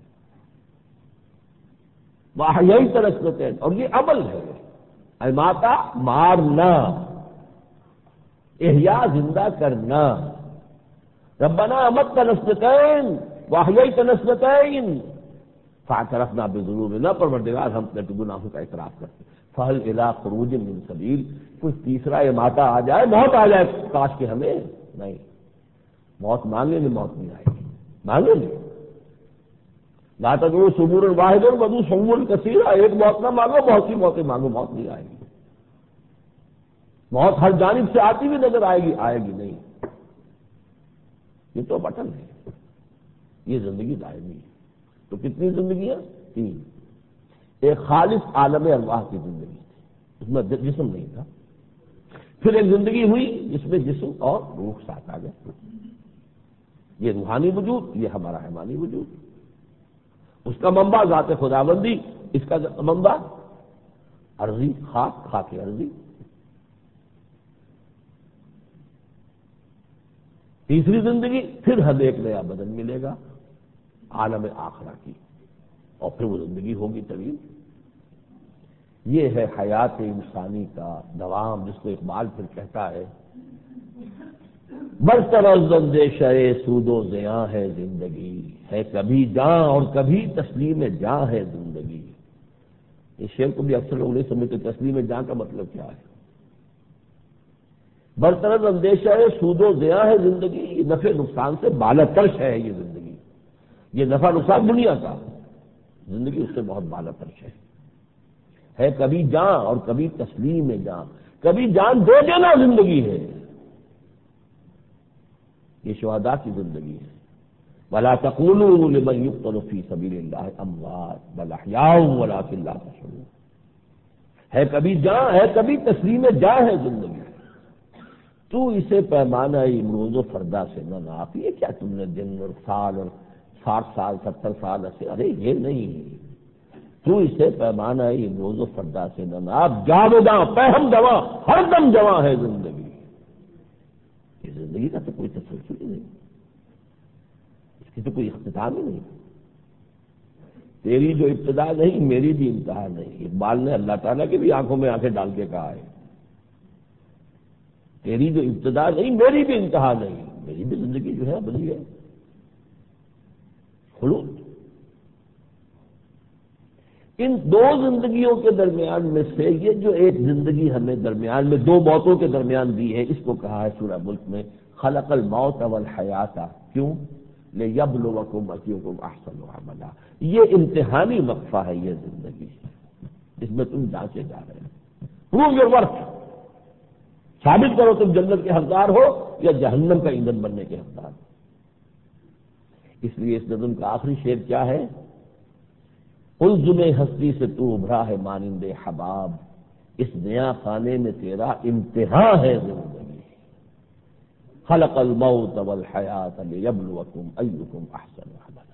واحییتنا اثنتین، اور یہ عمل ہے، اماتہ مارنا، احیاء زندہ کرنا۔ ربنا امتنا اثنتین واحییتنا اثنتین فاعترفنا بذنوبنا، پروردگار ہم اپنے گناہوں کا اعتراف کرتے، فہل الی خروج من سبیل، کوئی تیسرا اماتہ آ جائے، موت آ جائے کاش کہ ہمیں، نہیں، موت مانگیں گے موت نہیں آئے گی، مانگیں گے، لا تدعوا ثبورا واحدا وادعوا ثبورا کثیرا، ایک موت نہ مانگو، بہت سی موتیں مانگو، موت نہیں آئے گی۔ موت ہر جانب سے آتی ہوئی نظر آئے گی، آئے گی نہیں، یہ تو بٹن ہے، یہ زندگی دائمی ہے۔ تو کتنی زندگیاں؟ تین۔ ایک خالص عالم ارواح کی زندگی تھی، اس میں جسم نہیں تھا۔ پھر ایک زندگی ہوئی جس میں جسم اور روح ساتھ آ گئے، یہ روحانی وجود، یہ ہمارا حیوانی وجود۔ اس کا منبع ذات خداوندی، اس کا منبع ارضی، خاک، خاک ارضی۔ تیسری زندگی پھر ہمیں ایک نیا بدن ملے گا عالم آخرہ کی، اور پھر وہ زندگی ہوگی طویل۔ یہ ہے حیات انسانی کا دوام، جس کو اقبال پھر کہتا ہے برطرز اندیشہ سود و زیاں ہے زندگی، ہے کبھی جاں اور کبھی تسلیم جاں ہے زندگی۔ اس شعر کو بھی اکثر لوگ نہیں سمجھتے، تسلیم جاں کا مطلب کیا ہے؟ برطرز اندیشہ سود و زیاں ہے زندگی، یہ نفع نقصان سے بالاترش ہے یہ زندگی۔ یہ نفع نقصان دنیا کا، زندگی اس سے بہت بالاترش ہے۔ ہے کبھی جاں اور کبھی تسلیم جاں، کبھی جان دے دینا زندگی ہے، یہ شہداء کی زندگی ہے۔ وَلَا تَقُولُوا لِمَن يُقْتَلُ فِي سَبِيلِ اللَّهِ أَمْوَاتٌ بَلْ أَحْيَاءٌ وَلَٰكِن لَّا تَشْعُرُونَ۔ ہے کبھی جاں، ہے کبھی تسلیم جاں ہے زندگی۔ تو اسے پیمانہ امروز و فردا سے نہ ناپ، یہ کیا تم نے دن اور سال اور ساٹھ سال ستر سال ایسے، ارے یہ نہیں، تو اسے پیمانہ امروز و فردا سے نہ ناپ، جاوداں پہم جواں ہر دم جواں ہے زندگی۔ یہ زندگی کا تو کوئی تسلسل ہی نہیں، اس کی تو کوئی اختتام ہی نہیں۔ تیری جو ابتدا نہیں، میری بھی انتہا نہیں۔ اقبال نے اللہ تعالیٰ کی بھی آنکھوں میں آنکھیں ڈال کے کہا ہے، تیری جو ابتدا نہیں، میری بھی انتہا نہیں، میری بھی زندگی جو ہے ابدی ہے، خلود۔ ان دو زندگیوں کے درمیان میں سے یہ جو ایک زندگی ہمیں درمیان میں دو موتوں کے درمیان دی ہے، اس کو کہا ہے سورہ ملک میں خلق الموت والحیات، کیوں؟ لیبلوکم ایکم احسن عملا۔ یہ امتحانی وقفہ ہے، یہ زندگی اس میں تم جانچے جا رہے ہیں۔ پروو یور ورتھ، ثابت کرو تم جنت کے حقدار ہو یا جہنم کا ایندھن بننے کے حقدار ہو۔ اس لیے اس نظم کا آخری شعر کیا ہے؟ الزم ہستی سے تو ابھرا ہے مانند حباب، اس نیا خانے میں تیرا امتحان ہے زندگی۔ خلق الموت والحیات لیبلوکم ایکم احسن عملا۔